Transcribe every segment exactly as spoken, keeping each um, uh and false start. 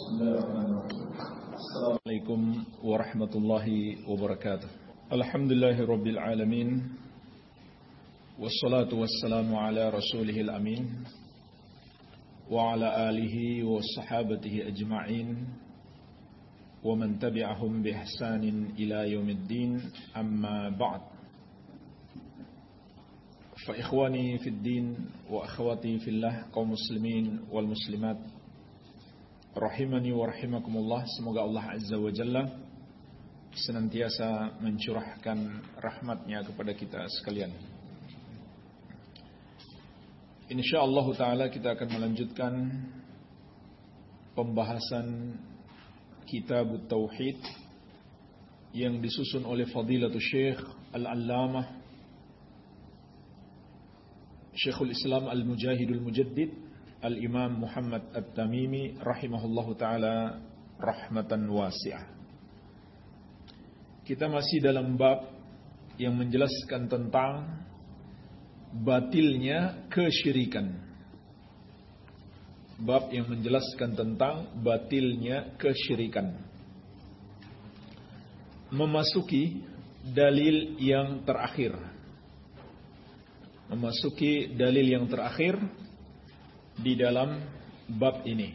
Assalamualaikum warahmatullahi wabarakatuh. Alhamdulillahirabbil alamin. Wassalatu wassalamu ala rasulihil amin wa ala alihi wa sahabatihi ajma'in wa man tabi'ahum bi ihsanin ila yaumiddin. Amma ba'd. Fa ikhwani fid din wa akhwati fillah, kaum muslimin wal muslimat rahimani wa rahimakumullah. Semoga Allah Azza wa Jalla senantiasa mencurahkan rahmatnya kepada kita sekalian. InsyaAllah ta'ala kita akan melanjutkan pembahasan Kitab Tauhid yang disusun oleh Fadilatul Syekh Al-Allamah Syekhul Islam Al-Mujahidul Mujaddid Al-Imam Muhammad At-Tamimi rahimahullahu ta'ala rahmatan wasi'ah. Kita masih dalam bab yang menjelaskan tentang batilnya kesyirikan. Bab yang menjelaskan tentang batilnya kesyirikan. Memasuki dalil yang terakhir. Memasuki dalil yang terakhir di dalam bab ini.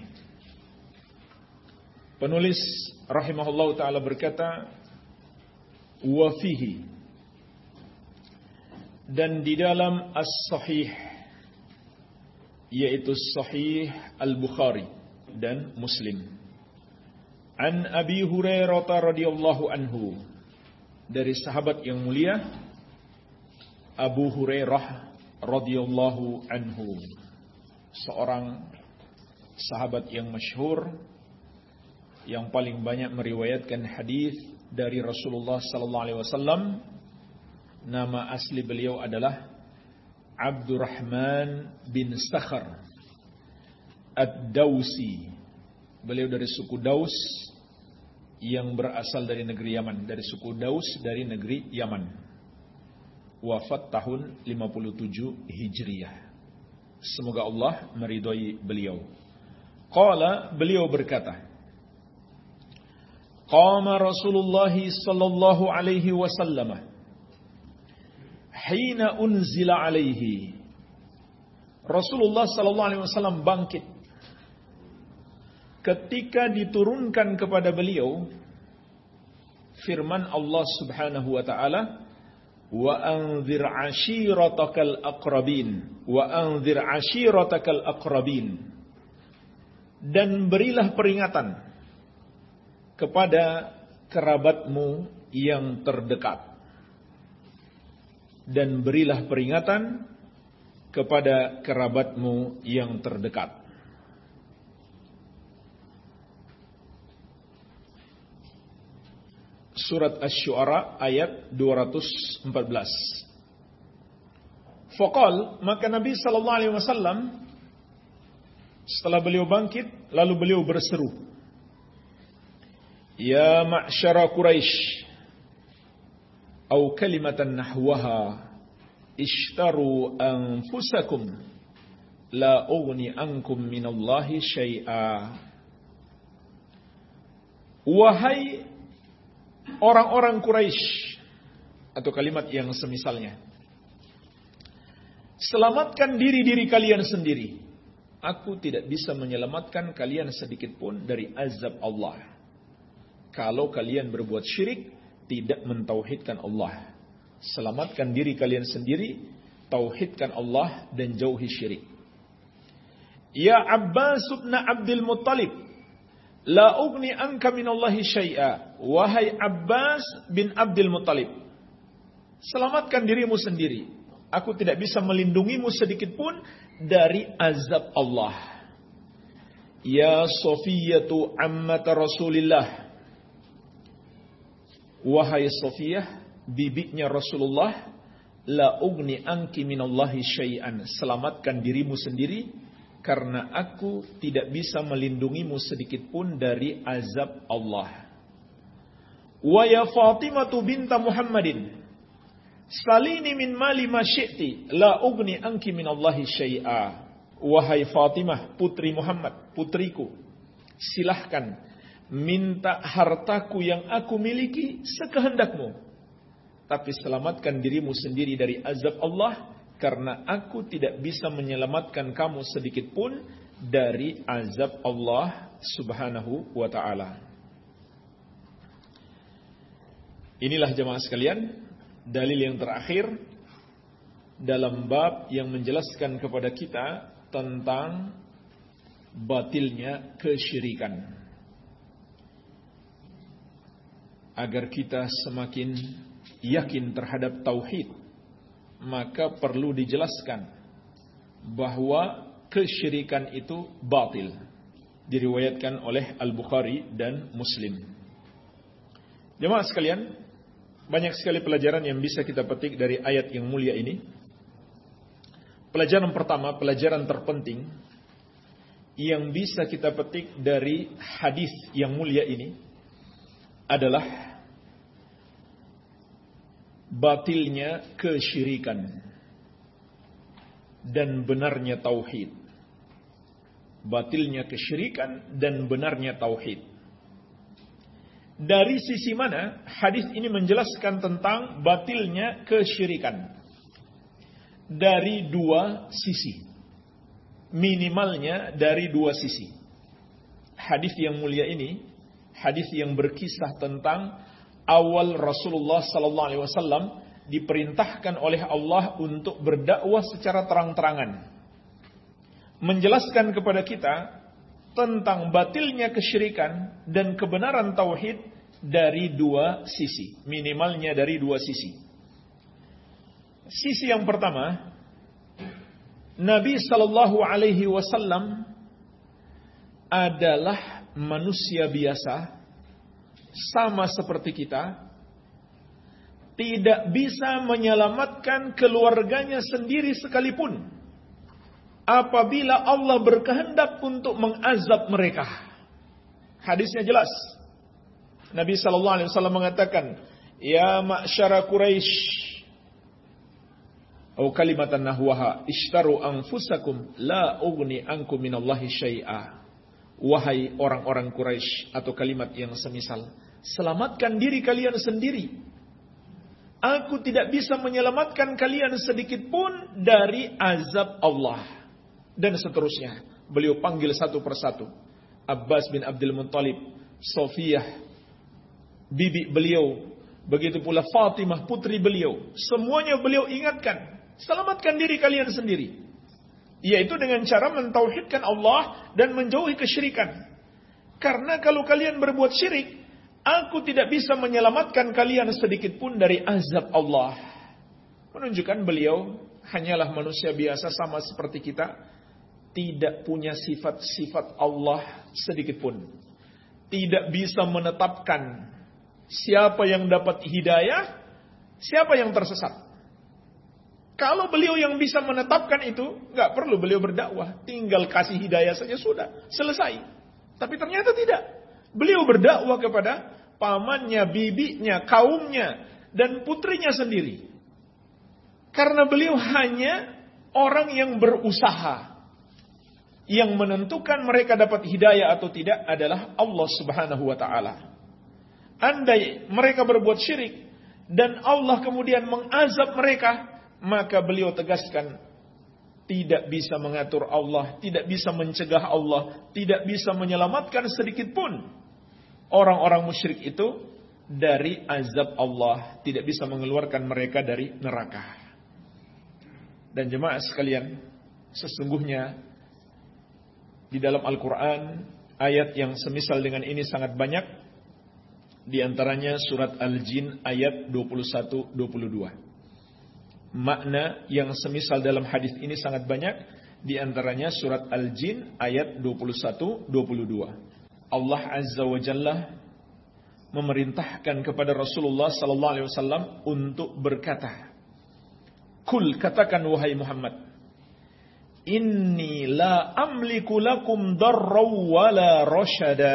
Penulis rahimahullah ta'ala berkata, wa fihi, dan di dalam as-sahih, yaitu sahih al-Bukhari dan Muslim, an Abi Hurairah radhiyallahu anhu, dari sahabat yang mulia Abu Hurairah radhiyallahu anhu, seorang sahabat yang masyhur yang paling banyak meriwayatkan hadis dari Rasulullah sallallahu alaihi wasallam. Nama asli beliau adalah Abdurrahman bin Sakhar Ad-Dausi. Beliau dari suku Daus yang berasal dari negeri Yaman, dari suku Daus dari negeri Yaman. Wafat tahun lima puluh tujuh Hijriah. Semoga Allah meridhai beliau. Qala, beliau berkata, qama Rasulullah sallallahu alaihi wasallam hina unzila alaihi. Rasulullah sallallahu alaihi wasallam bangkit ketika diturunkan kepada beliau firman Allah Subhanahu wa taala, wa anzir ashiratakal aqrabin, wa anzir ashiratakal aqrabin, dan berilah peringatan kepada kerabatmu yang terdekat, dan berilah peringatan kepada kerabatmu yang terdekat. Surat Asy-Syu'ara ayat dua ratus empat belas. Faqal, maka Nabi sallallahu alaihi wasallam setelah beliau bangkit lalu beliau berseru, ya ma'syara Quraisy, au kalimatan nahwaha, ishtaru anfusakum la ughni ankum minallahi syai'a. Wahai orang-orang Quraisy, atau kalimat yang semisalnya, selamatkan diri-diri kalian sendiri. Aku tidak bisa menyelamatkan kalian sedikit pun dari azab Allah kalau kalian berbuat syirik, tidak mentauhidkan Allah. Selamatkan diri kalian sendiri, tauhidkan Allah dan jauhi syirik. Ya Abbas ibn Abdul Muttalib, la ugni anka minallahi syai'a. Wahai Abbas bin Abdul Muttalib, selamatkan dirimu sendiri. Aku tidak bisa melindungimu sedikit pun dari azab Allah. Ya Safiyatu ammata Rasulillah, wahai Safiyah, bibiknya Rasulullah, la ugni anki minallahi syai'an. Selamatkan dirimu sendiri, karena aku tidak bisa melindungimu sedikit pun dari azab Allah. Wa ya Fatimatu binta Muhammadin, salini min mali ma syi'ti, la ugni anki minallahi syai'a. Wahai Fatimah, putri Muhammad, putriku, silahkan minta hartaku yang aku miliki sekehendakmu, tapi selamatkan dirimu sendiri dari azab Allah, karena aku tidak bisa menyelamatkan kamu sedikit pun dari azab Allah subhanahu wa ta'ala. Inilah jemaah sekalian, dalil yang terakhir dalam bab yang menjelaskan kepada kita tentang batilnya kesyirikan, agar kita semakin yakin terhadap tauhid, maka perlu dijelaskan bahwa kesyirikan itu batil. Diriwayatkan oleh Al-Bukhari dan Muslim. Jemaah sekalian, banyak sekali pelajaran yang bisa kita petik dari ayat yang mulia ini. Pelajaran pertama, pelajaran terpenting yang bisa kita petik dari hadis yang mulia ini adalah batilnya kesyirikan dan benarnya tauhid. Batilnya kesyirikan dan benarnya tauhid. Dari sisi mana hadis ini menjelaskan tentang batilnya kesyirikan? Dari dua sisi. Minimalnya dari dua sisi. Hadis yang mulia ini, hadis yang berkisah tentang awal Rasulullah sallallahu alaihi wasallam diperintahkan oleh Allah untuk berdakwah secara terang-terangan, menjelaskan kepada kita tentang batilnya kesyirikan dan kebenaran tauhid dari dua sisi, minimalnya dari dua sisi. Sisi yang pertama, Nabi sallallahu alaihi wasallam adalah manusia biasa, sama seperti kita, tidak bisa menyelamatkan keluarganya sendiri sekalipun apabila Allah berkehendak untuk mengazab mereka. Hadisnya jelas. Nabi sallallahu alaihi wasallam mengatakan, "Ya ma'syara Quraisy, atau kalimatan nahwaha, ishtaru anfusakum la ughni ankum minallahi syai'a." Wahai orang-orang Quraisy, atau kalimat yang semisal, selamatkan diri kalian sendiri. Aku tidak bisa menyelamatkan kalian sedikit pun dari azab Allah. Dan seterusnya. Beliau panggil satu persatu. Abbas bin Abdul Muttalib, Sofiyah, bibi beliau, begitu pula Fatimah, putri beliau. Semuanya beliau ingatkan, selamatkan diri kalian sendiri. Yaitu dengan cara mentauhidkan Allah dan menjauhi kesyirikan. Karena kalau kalian berbuat syirik, aku tidak bisa menyelamatkan kalian sedikit pun dari azab Allah. Menunjukkan beliau hanyalah manusia biasa sama seperti kita, tidak punya sifat-sifat Allah sedikit pun. Tidak bisa menetapkan siapa yang dapat hidayah, siapa yang tersesat. Kalau beliau yang bisa menetapkan itu, nggak perlu beliau berdakwah, tinggal kasih hidayah saja sudah, selesai. Tapi ternyata tidak. Beliau berdakwah kepada pamannya, bibinya, kaumnya, dan putrinya sendiri. Karena beliau hanya orang yang berusaha. Yang menentukan mereka dapat hidayah atau tidak adalah Allah subhanahu wa ta'ala. Andai mereka berbuat syirik dan Allah kemudian mengazab mereka, maka beliau tegaskan, tidak bisa mengatur Allah, tidak bisa mencegah Allah, tidak bisa menyelamatkan sedikit pun orang-orang musyrik itu dari azab Allah, tidak bisa mengeluarkan mereka dari neraka. Dan jemaah sekalian, sesungguhnya di dalam Al-Quran ayat yang semisal dengan ini sangat banyak. Di antaranya surat Al-Jin ayat dua puluh satu dua puluh dua. Makna yang semisal dalam hadis ini sangat banyak. Di antaranya surat Al-Jin ayat dua puluh satu dua puluh dua. Allah Azza wa Jalla memerintahkan kepada Rasulullah sallallahu alaihi wasallam untuk berkata, "Kul, katakan wahai Muhammad, inni la amliku lakum darraw wala rasyada."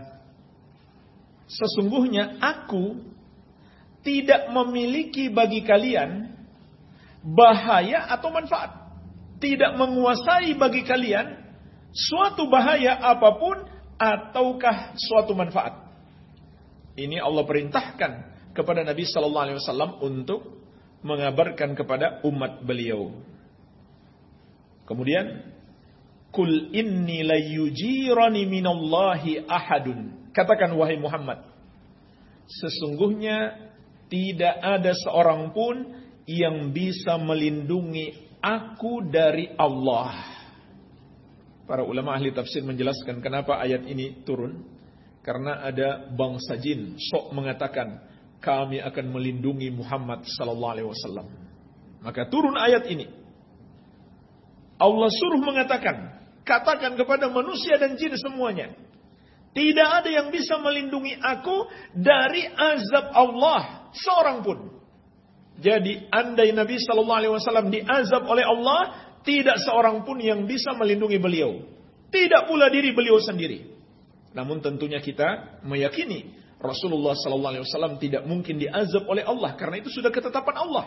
Sesungguhnya aku tidak memiliki bagi kalian bahaya atau manfaat. Tidak menguasai bagi kalian suatu bahaya apapun ataukah suatu manfaat. Ini Allah perintahkan kepada Nabi sallallahu alaihi wasallam untuk mengabarkan kepada umat beliau. Kemudian, Kul inni la yujirani minallahi ahadun. Katakan wahai Muhammad, sesungguhnya tidak ada seorang pun yang bisa melindungi aku dari Allah. Para ulama ahli tafsir menjelaskan kenapa ayat ini turun. Karena ada bangsa jin sok mengatakan kami akan melindungi Muhammad sallallahu alaihi wasallam. Maka turun ayat ini. Allah suruh mengatakan, katakan kepada manusia dan jin semuanya, tidak ada yang bisa melindungi aku dari azab Allah seorang pun. Jadi andai Nabi sallallahu alaihi wasallam diazab oleh Allah, tidak seorang pun yang bisa melindungi beliau. Tidak pula diri beliau sendiri. Namun tentunya kita meyakini Rasulullah sallallahu alaihi wasallam tidak mungkin diazab oleh Allah karena itu sudah ketetapan Allah.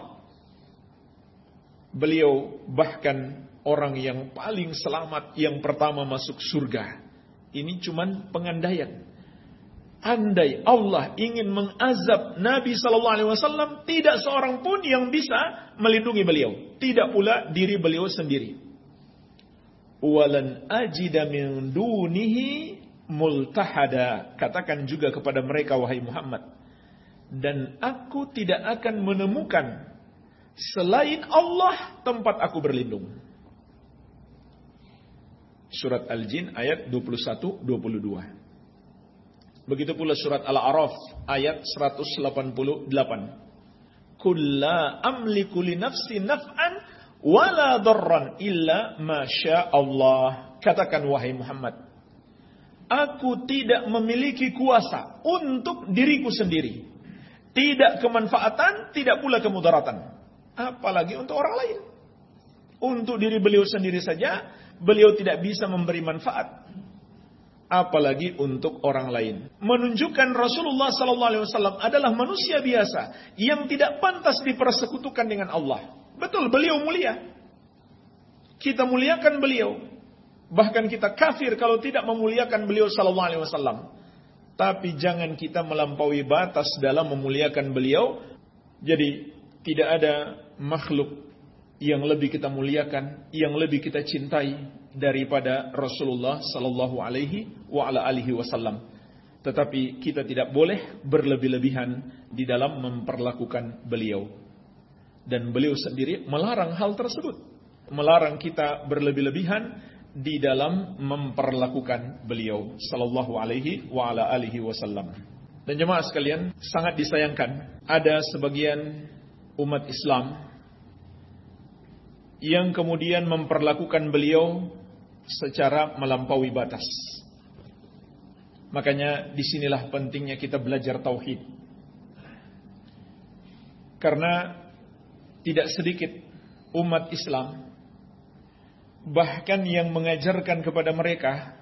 Beliau bahkan orang yang paling selamat, yang pertama masuk surga. Ini cuman pengandaian. Andai Allah ingin mengazab Nabi sallallahu alaihi wasallam, tidak seorang pun yang bisa melindungi beliau, tidak pula diri beliau sendiri. Walan ajida min dunihi multahada. Katakan juga kepada mereka wahai Muhammad, dan aku tidak akan menemukan selain Allah tempat aku berlindung. Surat Al-Jin ayat dua puluh satu dua puluh dua. Begitu pula surat Al-A'raf ayat seratus delapan puluh delapan. Qul la amliku li nafsi naf'an wala darran illa ma syaa Allah. Katakan wahai Muhammad, aku tidak memiliki kuasa untuk diriku sendiri. Tidak kemanfaatan, tidak pula kemudaratan. Apalagi untuk orang lain. Untuk diri beliau sendiri saja beliau tidak bisa memberi manfaat, apalagi untuk orang lain. Menunjukkan Rasulullah sallallahu alaihi wasallam adalah manusia biasa yang tidak pantas dipersekutukan dengan Allah. Betul, beliau mulia. Kita muliakan beliau. Bahkan kita kafir kalau tidak memuliakan beliau sallallahu alaihi wasallam. Tapi jangan kita melampaui batas dalam memuliakan beliau. Jadi tidak ada makhluk yang lebih kita muliakan, yang lebih kita cintai daripada Rasulullah sallallahu alaihi wa ala alihi wasallam. Tetapi kita tidak boleh berlebih-lebihan di dalam memperlakukan beliau. Dan beliau sendiri melarang hal tersebut. Melarang kita berlebih-lebihan di dalam memperlakukan beliau sallallahu alaihi wa ala alihi wasallam. Dan jemaah sekalian, sangat disayangkan ada sebagian umat Islam yang kemudian memperlakukan beliau secara melampaui batas. Makanya disinilah pentingnya kita belajar tauhid. Karena tidak sedikit umat Islam, bahkan yang mengajarkan kepada mereka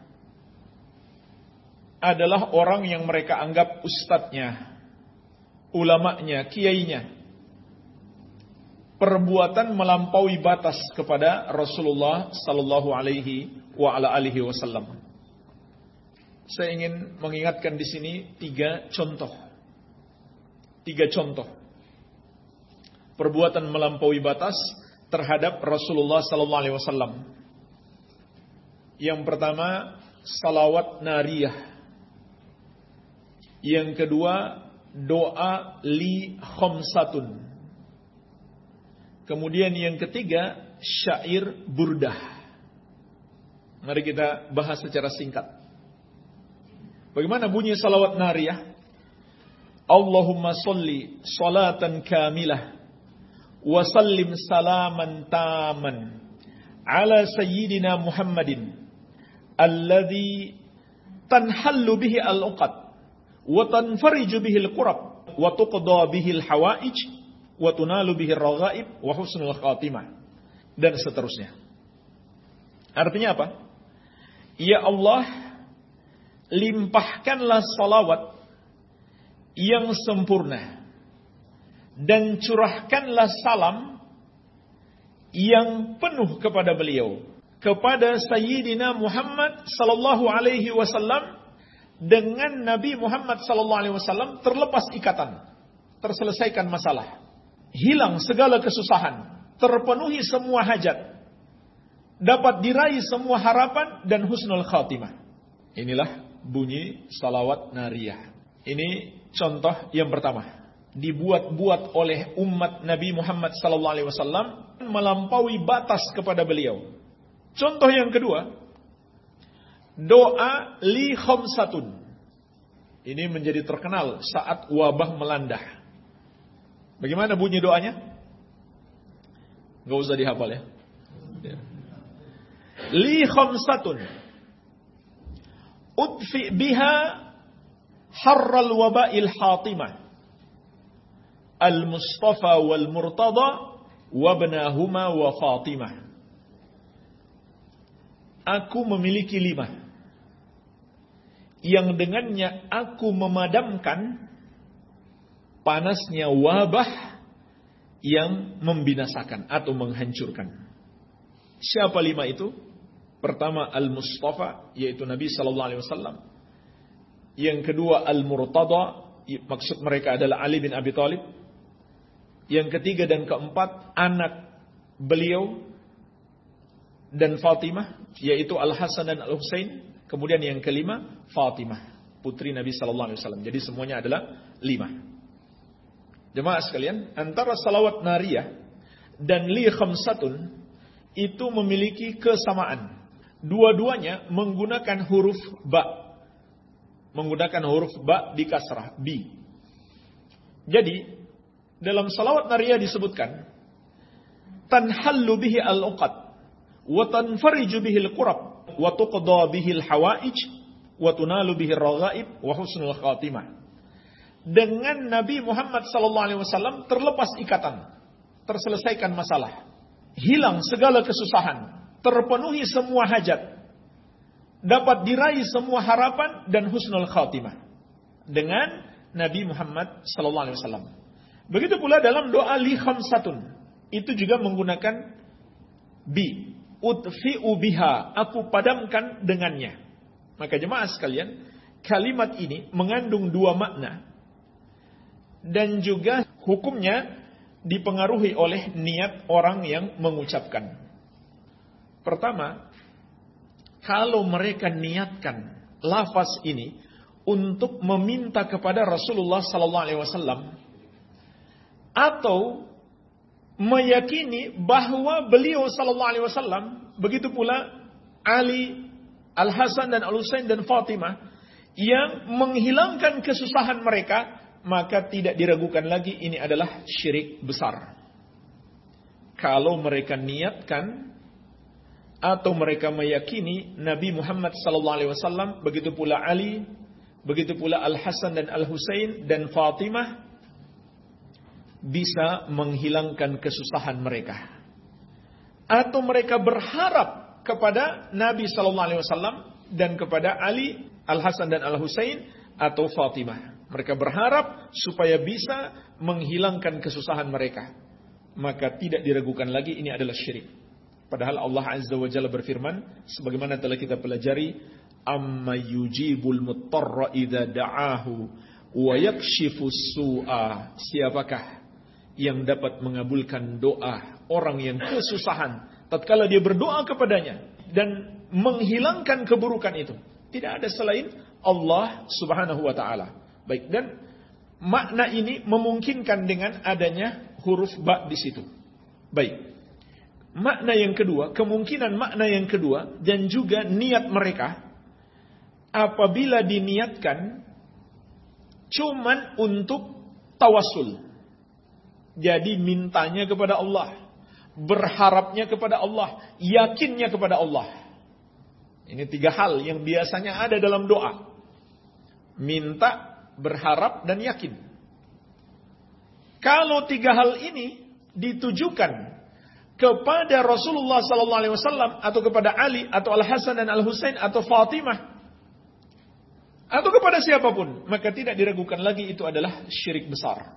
adalah orang yang mereka anggap ustadznya, ulamanya, kiainya. Perbuatan melampaui batas kepada Rasulullah sallallahu alaihi wa ala alihi wasallam. Saya ingin mengingatkan di sini tiga contoh. Tiga contoh perbuatan melampaui batas terhadap Rasulullah sallallahu alaihi wasallam. Yang pertama, salawat nariyah. Yang kedua, doa li khamsatun. Kemudian yang ketiga, syair burdah. Mari kita bahas secara singkat. Bagaimana bunyi salawat nariyah? Allahumma salli salatan kamilah wa sallim salaman taman ala sayyidina Muhammadin alladhi tanhallu bihi al-uqad wa tanfariju bihi al-qurab wa tuqda bihi al-hawaij wa tunalu bihi ar-raghaib wa husnul khatimah, dan seterusnya. Artinya apa? Ya Allah, limpahkanlah salawat yang sempurna dan curahkanlah salam yang penuh kepada beliau, kepada Sayyidina Muhammad sallallahu alaihi wasallam, dengan Nabi Muhammad sallallahu alaihi wasallam terlepas ikatan, terselesaikan masalah, hilang segala kesusahan, terpenuhi semua hajat, dapat diraih semua harapan dan husnul khatimah. Inilah bunyi salawat nariyah. Ini contoh yang pertama. Dibuat-buat oleh umat Nabi Muhammad sallallahu alaihi wasallam melampaui batas kepada beliau. Contoh yang kedua, doa li khamsatun. Ini menjadi terkenal saat wabah melanda. Bagaimana bunyi doanya? Gak usah dihafal ya. Li khamsatun udfi biha harral waba'il hatimah al-Mustafa wal Murtada wabnahuma wa Fatimah. Aku memiliki lima yang dengannya aku memadamkan panasnya wabah yang membinasakan atau menghancurkan. Siapa lima itu? Pertama Al-Mustafa, yaitu Nabi sallallahu alaihi wasallam. Yang kedua Al-Murtada, maksud mereka adalah Ali bin Abi Thalib. Yang ketiga dan keempat anak beliau dan Fatimah, yaitu Al-Hasan dan Al-Husain. Kemudian yang kelima Fatimah, putri Nabi sallallahu alaihi wasallam. Jadi semuanya adalah lima. Jemaah sekalian, antara salawat nariyah dan li khamsatun itu memiliki kesamaan. Dua-duanya menggunakan huruf ba. Menggunakan huruf ba di kasrah, bi. Jadi dalam salawat nariyah disebutkan tanhallu bihi al-uqad wa tanfariju bihi al-qurab wa tuqda bihi al-hawaij wa tunalu bihi ar-raghaib wa husnul khatimah. Dengan Nabi Muhammad sallallahu alaihi wasallam terlepas ikatan, terselesaikan masalah, hilang segala kesusahan, terpenuhi semua hajat, dapat diraih semua harapan dan husnul khatimah dengan Nabi Muhammad sallallahu alaihi wasallam. Begitu pula dalam doa li khamsatun, itu juga menggunakan bi, utfi'u biha, aku padamkan dengannya. Maka jemaah sekalian, kalimat ini mengandung dua makna dan juga hukumnya dipengaruhi oleh niat orang yang mengucapkan. Pertama, kalau mereka niatkan lafaz ini untuk meminta kepada Rasulullah sallallahu alaihi wasallam atau meyakini bahwa beliau sallallahu alaihi wasallam, begitu pula Ali, Al-Hasan dan Al-Husain dan Fatimah yang menghilangkan kesusahan mereka, maka tidak diragukan lagi ini adalah syirik besar. Kalau mereka niatkan atau mereka meyakini Nabi Muhammad sallallahu alaihi wasallam, begitu pula Ali, begitu pula Al-Hasan dan Al-Husain dan Fatimah bisa menghilangkan kesusahan mereka, atau mereka berharap kepada Nabi sallallahu alaihi wasallam dan kepada Ali, Al-Hasan dan Al-Husain atau Fatimah. Mereka berharap supaya bisa menghilangkan kesusahan mereka, maka tidak diragukan lagi ini adalah syirik. Padahal Allah Azza wa Jalla berfirman, sebagaimana telah kita pelajari, amma yujibul muttarra idza da'ahu wa yakshifus su'a. Siapakah yang dapat mengabulkan doa orang yang kesusahan tatkala dia berdoa kepadanya dan menghilangkan keburukan itu? Tidak ada selain Allah Subhanahu wa taala. Baik, dan makna ini memungkinkan dengan adanya huruf ba di situ. Baik. Makna yang kedua, kemungkinan makna yang kedua dan juga niat mereka apabila diniatkan cuman untuk tawassul. Jadi mintanya kepada Allah, berharapnya kepada Allah, yakinnya kepada Allah. Ini tiga hal yang biasanya ada dalam doa. Minta, berharap, dan yakin. Kalau tiga hal ini ditujukan kepada Rasulullah sallallahu alaihi wasallam atau kepada Ali atau Al-Hasan dan Al-Husain atau Fatimah atau kepada siapapun, maka tidak diragukan lagi itu adalah syirik besar.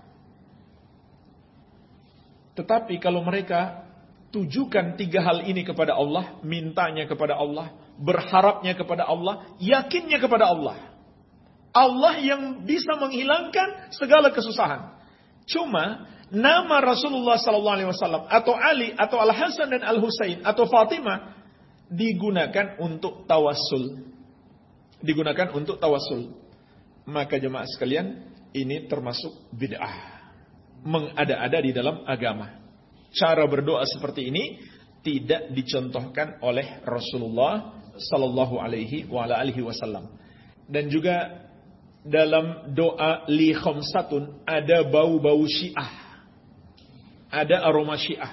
Tetapi kalau mereka tujukan tiga hal ini kepada Allah, mintanya kepada Allah, berharapnya kepada Allah, yakinnya kepada Allah, Allah yang bisa menghilangkan segala kesusahan. Cuma nama Rasulullah sallallahu alaihi wasallam atau Ali atau Al Hasan dan Al Husain atau Fatimah digunakan untuk tawassul. Digunakan untuk tawassul. Maka jemaah sekalian, ini termasuk bid'ah. Mengada-ada di dalam agama. Cara berdoa seperti ini tidak dicontohkan oleh Rasulullah sallallahu alaihi wa ala alihi wasallam. Dan juga dalam doa li khamsatun ada bau-bau Syiah. Ada aroma Syiah.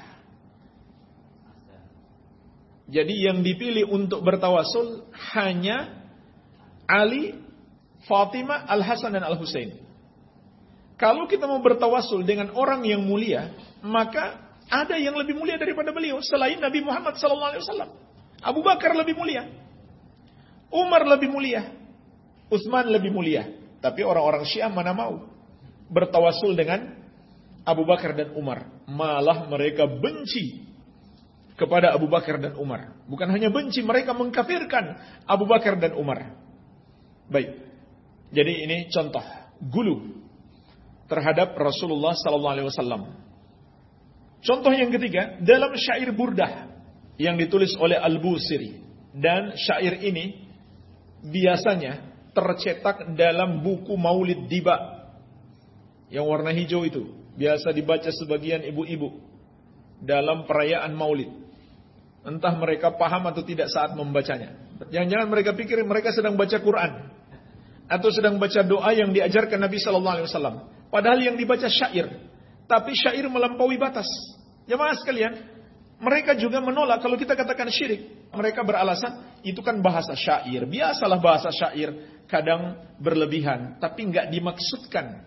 Jadi yang dipilih untuk bertawasul hanya Ali, Fatimah, Al Hasan dan Al Husain. Kalau kita mau bertawasul dengan orang yang mulia, maka ada yang lebih mulia daripada beliau selain Nabi Muhammad sallallahu alaihi wasallam. Abu Bakar lebih mulia, Umar lebih mulia, Utsman lebih mulia. Tapi orang-orang Syiah mana mau bertawasul dengan Abu Bakar dan Umar. Malah mereka benci kepada Abu Bakar dan Umar. Bukan hanya benci, mereka mengkafirkan Abu Bakar dan Umar. Baik. Jadi ini contoh gulu terhadap Rasulullah sallallahu alaihi wasallam. Contoh yang ketiga, dalam syair Burdah yang ditulis oleh Al-Busiri, dan syair ini biasanya tercetak dalam buku Maulid Diba yang warna hijau itu, biasa dibaca sebagian ibu-ibu dalam perayaan Maulid. Entah mereka paham atau tidak saat membacanya. Jangan-jangan mereka pikir mereka sedang baca Quran atau sedang baca doa yang diajarkan Nabi sallallahu alaihi wasallam. Padahal yang dibaca syair. Tapi syair melampaui batas. Jemaah sekalian, mereka juga menolak kalau kita katakan syirik. Mereka beralasan itu kan bahasa syair. Biasalah bahasa syair kadang berlebihan, tapi enggak dimaksudkan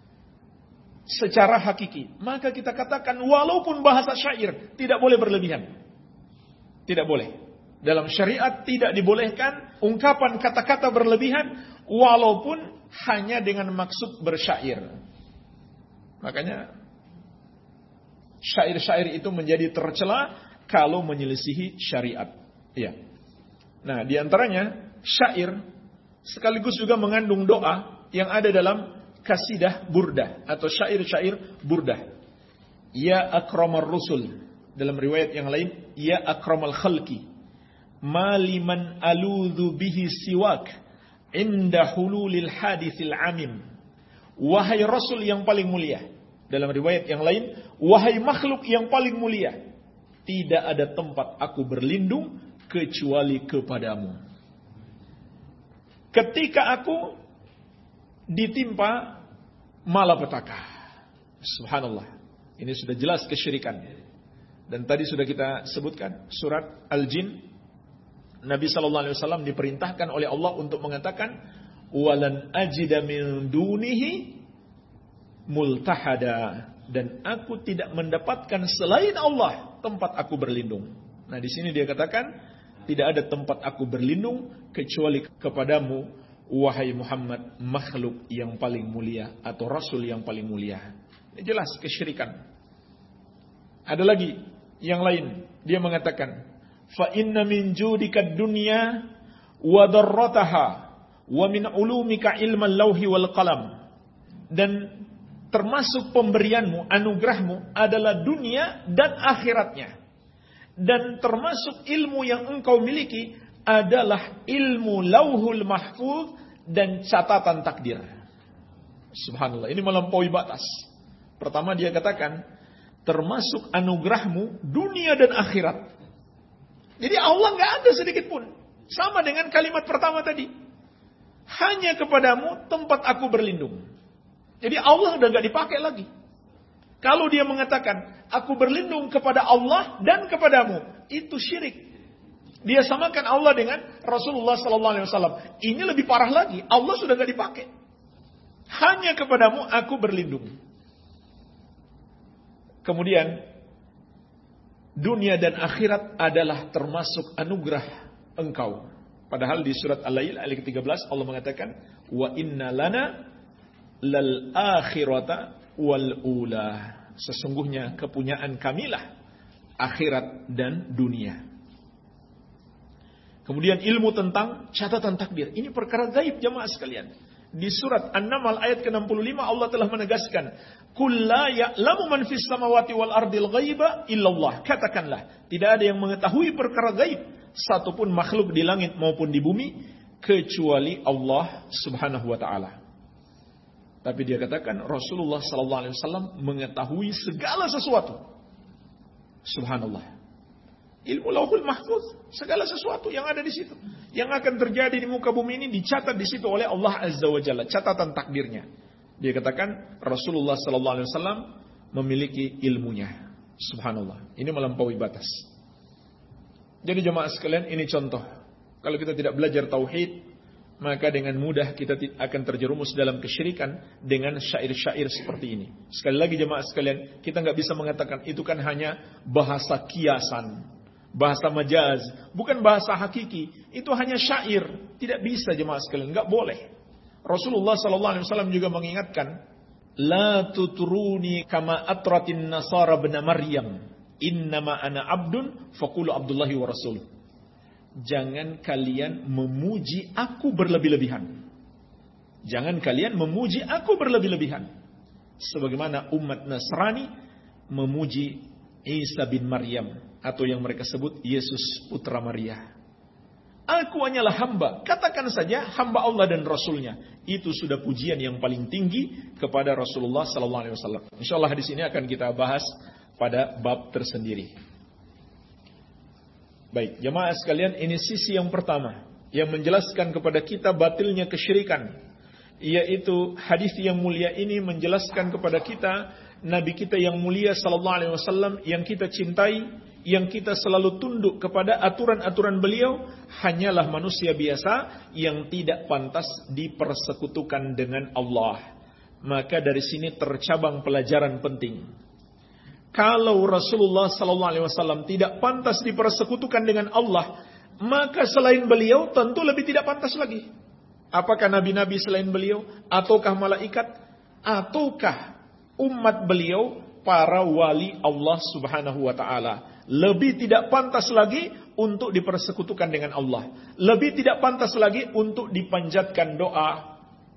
secara hakiki. Maka kita katakan walaupun bahasa syair tidak boleh berlebihan. Tidak boleh. Dalam syariat tidak dibolehkan ungkapan kata-kata berlebihan walaupun hanya dengan maksud bersyair. Makanya syair-syair itu menjadi tercela kalau menyelisihi syariat. Ya. Nah, di antaranya syair sekaligus juga mengandung doa yang ada dalam kasidah Burdah atau syair-syair Burdah. Ya akramar rusul, dalam riwayat yang lain ya akramal khalqi, maliman aludhu bihi siwak inda hululil hadithil amim. Wahai Rasul yang paling mulia. Dalam riwayat yang lain, wahai makhluk yang paling mulia, tidak ada tempat aku berlindung kecuali kepadamu. Ketika aku ditimpa malapetaka. Subhanallah. Ini sudah jelas kesyirikan. Dan tadi sudah kita sebutkan surat Al-Jin. Nabi sallallahu alaihi wasallam diperintahkan oleh Allah untuk mengatakan walan ajida min dunihi multahada, dan aku tidak mendapatkan selain Allah tempat aku berlindung. Nah, di sini dia katakan tidak ada tempat aku berlindung kecuali kepadamu wahai Muhammad, makhluk yang paling mulia atau rasul yang paling mulia. Ini jelas kesyirikan. Ada lagi yang lain, dia mengatakan fa inna min judika dunya wa darrataha wa min ulumika ilmal lauhi wal qalam, dan termasuk pemberianmu, anugerahmu adalah dunia dan akhiratnya, dan termasuk ilmu yang engkau miliki adalah ilmu lauhul mahfuz dan catatan takdir. Subhanallah, ini melampaui batas. Pertama dia katakan termasuk anugerahmu dunia dan akhirat. Jadi Allah nggak ada sedikit pun. Sama dengan kalimat pertama tadi. Hanya kepadamu tempat aku berlindung. Jadi Allah udah nggak dipakai lagi. Kalau dia mengatakan aku berlindung kepada Allah dan kepadamu, itu syirik. Dia samakan Allah dengan Rasulullah sallallahu alaihi wasallam. Ini lebih parah lagi. Allah sudah nggak dipakai. Hanya kepadamu aku berlindung. Kemudian dunia dan akhirat adalah termasuk anugerah engkau. Padahal di surat Al-Lail ayat tiga belas Allah mengatakan wa inna lana lal akhirata wal ula. Sesungguhnya kepunyaan kamilah akhirat dan dunia. Kemudian ilmu tentang catatan takdir. Ini perkara gaib jemaah sekalian. Di surat An-Naml ayat ke enam puluh lima Allah telah menegaskan, "Qul la ya'lamu man fis samawati wal ardil ghaiba illallah." Katakanlah, tidak ada yang mengetahui perkara gaib satupun makhluk di langit maupun di bumi kecuali Allah Subhanahu wa taala. Tapi dia katakan Rasulullah sallallahu alaihi wasallam mengetahui segala sesuatu. Subhanallah. Ilmu Lauhul Mahfuz, segala sesuatu yang ada di situ, yang akan terjadi di muka bumi ini dicatat di situ oleh Allah Azza wa Jalla, catatan takdirnya. Dia katakan Rasulullah sallallahu alaihi wasallam memiliki ilmunya. Subhanallah. Ini melampaui batas. Jadi jemaah sekalian, ini contoh. Kalau kita tidak belajar tauhid, maka dengan mudah kita akan terjerumus dalam kesyirikan dengan syair-syair seperti ini. Sekali lagi jemaah sekalian, kita nggak bisa mengatakan itu kan hanya bahasa kiasan, bahasa majaz, bukan bahasa hakiki. Itu hanya syair. Tidak bisa jemaah sekalian, nggak boleh. Rasulullah sallallahu alaihi wasallam juga mengingatkan, la tutruni kama atratin nasara bin Maryam, innama ana abdun faqulu abdullahi wa rasuluh. Jangan kalian memuji aku berlebih-lebihan. Jangan kalian memuji aku berlebih-lebihan. Sebagaimana umat Nasrani memuji Isa bin Maryam, atau yang mereka sebut Yesus putra Maria. Aku hanyalah hamba. Katakan saja hamba Allah dan Rasulnya. Itu sudah pujian yang paling tinggi kepada Rasulullah sallallahu alaihi wasallam. Insyaallah hadis ini akan kita bahas pada bab tersendiri. Baik, jemaah sekalian, ini sisi yang pertama yang menjelaskan kepada kita batilnya kesyirikan, yaitu hadis yang mulia ini menjelaskan kepada kita Nabi kita yang mulia sallallahu alaihi wasallam yang kita cintai, yang kita selalu tunduk kepada aturan-aturan beliau, hanyalah manusia biasa yang tidak pantas dipersekutukan dengan Allah. Maka dari sini tercabang pelajaran penting. Kalau Rasulullah sallallahu alaihi wasallam tidak pantas dipersekutukan dengan Allah, maka selain beliau tentu lebih tidak pantas lagi. Apakah nabi-nabi selain beliau, ataukah malaikat, ataukah umat beliau, para wali Allah Subhanahu wa taala, lebih tidak pantas lagi untuk dipersekutukan dengan Allah. Lebih tidak pantas lagi untuk dipanjatkan doa,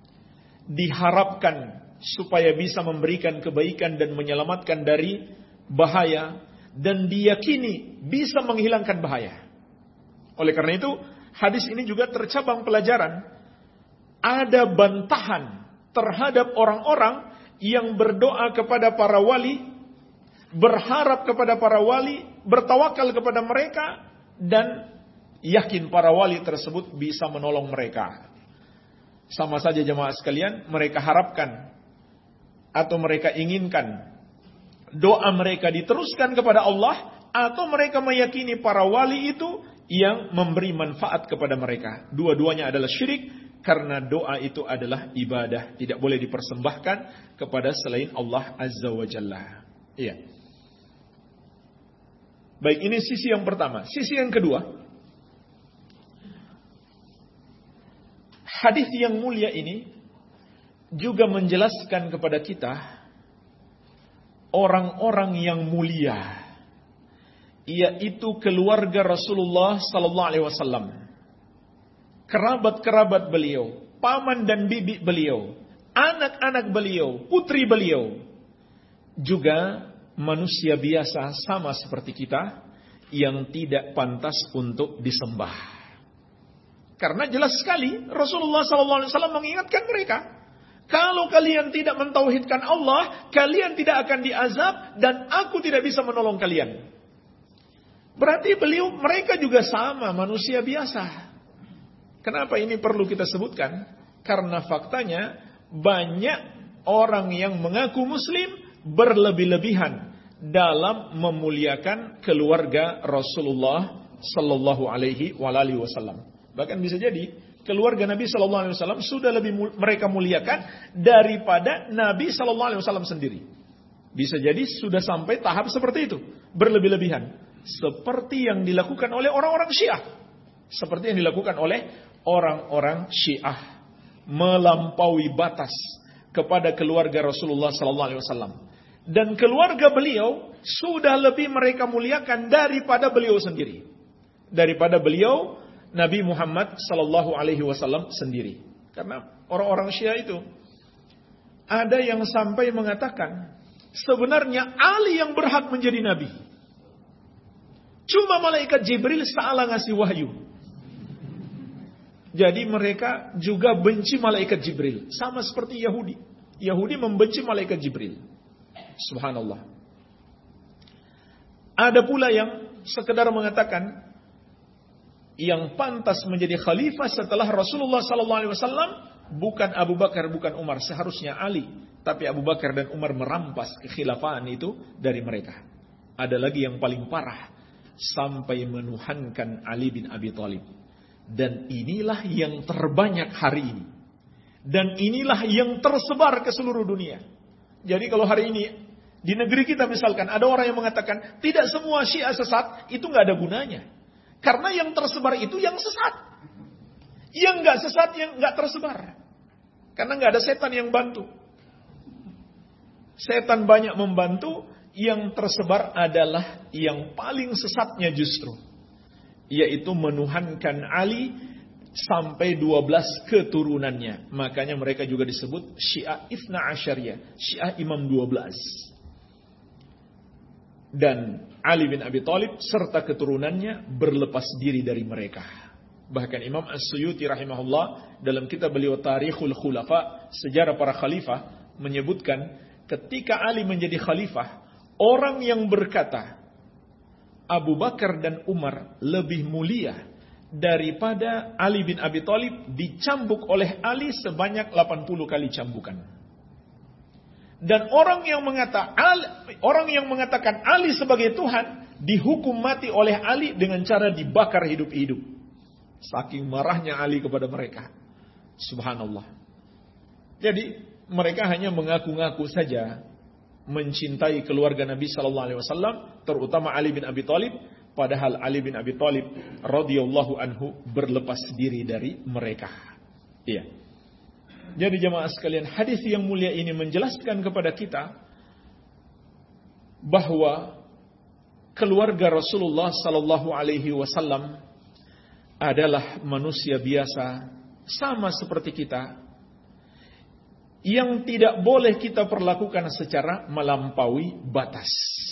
diharapkan supaya bisa memberikan kebaikan dan menyelamatkan dari bahaya, dan diyakini bisa menghilangkan bahaya. Oleh karena itu, hadis ini juga tercabang pelajaran. Ada bantahan terhadap orang-orang yang berdoa kepada para wali, berharap kepada para wali, bertawakal kepada mereka, dan yakin para wali tersebut bisa menolong mereka. Sama saja jemaah sekalian, mereka harapkan atau mereka inginkan doa mereka diteruskan kepada Allah, atau mereka meyakini para wali itu yang memberi manfaat kepada mereka. Dua-duanya adalah syirik, karena doa itu adalah ibadah, tidak boleh dipersembahkan kepada selain Allah Azza wa Jalla. Iya. Baik, ini sisi yang pertama. Sisi yang kedua, hadis yang mulia ini juga menjelaskan kepada kita orang-orang yang mulia, yaitu keluarga Rasulullah sallallahu alaihi wasallam, kerabat-kerabat beliau, paman dan bibi beliau, anak-anak beliau, putri beliau, juga manusia biasa sama seperti kita yang tidak pantas untuk disembah. Karena jelas sekali Rasulullah sallallahu alaihi wasallam mengingatkan mereka, kalau kalian tidak mentauhidkan Allah, kalian tidak akan diazab dan aku tidak bisa menolong kalian. Berarti beliau, mereka juga sama, manusia biasa. Kenapa ini perlu kita sebutkan? Karena faktanya banyak orang yang mengaku muslim berlebih-lebihan dalam memuliakan keluarga Rasulullah sallallahu alaihi wasallam. Bahkan bisa jadi keluarga Nabi sallallahu alaihi wasallam sudah lebih mul- mereka muliakan daripada Nabi sallallahu alaihi wasallam sendiri. Bisa jadi sudah sampai tahap seperti itu, berlebih-lebihan, seperti yang dilakukan oleh orang-orang Syiah. Seperti yang dilakukan oleh orang-orang Syiah, melampaui batas kepada keluarga Rasulullah sallallahu alaihi wasallam. Dan keluarga beliau sudah lebih mereka muliakan daripada beliau sendiri. Daripada beliau Nabi Muhammad sallallahu alaihi wasallam sendiri. Karena orang-orang Syiah itu ada yang sampai mengatakan sebenarnya Ali yang berhak menjadi nabi. Cuma malaikat Jibril salah ngasih wahyu. Jadi mereka juga benci malaikat Jibril, sama seperti Yahudi. Yahudi membenci malaikat Jibril. Subhanallah. Ada pula yang sekedar mengatakan yang pantas menjadi khalifah setelah Rasulullah sallallahu alaihi wasallam bukan Abu Bakar, bukan Umar, seharusnya Ali, tapi Abu Bakar dan Umar merampas kekhilafahan itu dari mereka. Ada lagi yang paling parah, sampai menuhankan Ali bin Abi Thalib. Dan inilah yang terbanyak hari ini. Dan inilah yang tersebar ke seluruh dunia. Jadi kalau hari ini di negeri kita misalkan ada orang yang mengatakan tidak semua Syiah sesat, itu nggak ada gunanya. Karena yang tersebar itu yang sesat. Yang nggak sesat yang nggak tersebar. Karena nggak ada setan yang bantu. Setan banyak membantu, yang tersebar adalah yang paling sesatnya justru. Yaitu menuhankan Ali sampai dua belas keturunannya. Makanya mereka juga disebut Syiah Ithna Asyariyah, Syiah Imam dua belas. Dan Ali bin Abi Thalib serta keturunannya berlepas diri dari mereka. Bahkan Imam As-Suyuti rahimahullah dalam kitab beliau Tarikhul Khulafa, sejarah para khalifah, menyebutkan ketika Ali menjadi khalifah, orang yang berkata Abu Bakar dan Umar lebih mulia daripada Ali bin Abi Thalib dicambuk oleh Ali sebanyak delapan puluh kali cambukan. Dan orang yang mengata, orang yang mengatakan Ali sebagai Tuhan dihukum mati oleh Ali dengan cara dibakar hidup-hidup. Saking marahnya Ali kepada mereka. Subhanallah. Jadi mereka hanya mengaku-ngaku saja mencintai keluarga Nabi sallallahu alaihi wasallam, terutama Ali bin Abi Thalib, padahal Ali bin Abi Thalib radhiyallahu anhu berlepas diri dari mereka. Iya. Jadi jemaah sekalian, hadis yang mulia ini menjelaskan kepada kita bahwa keluarga Rasulullah sallallahu alaihi wasallam adalah manusia biasa sama seperti kita, yang tidak boleh kita perlakukan secara melampaui batas.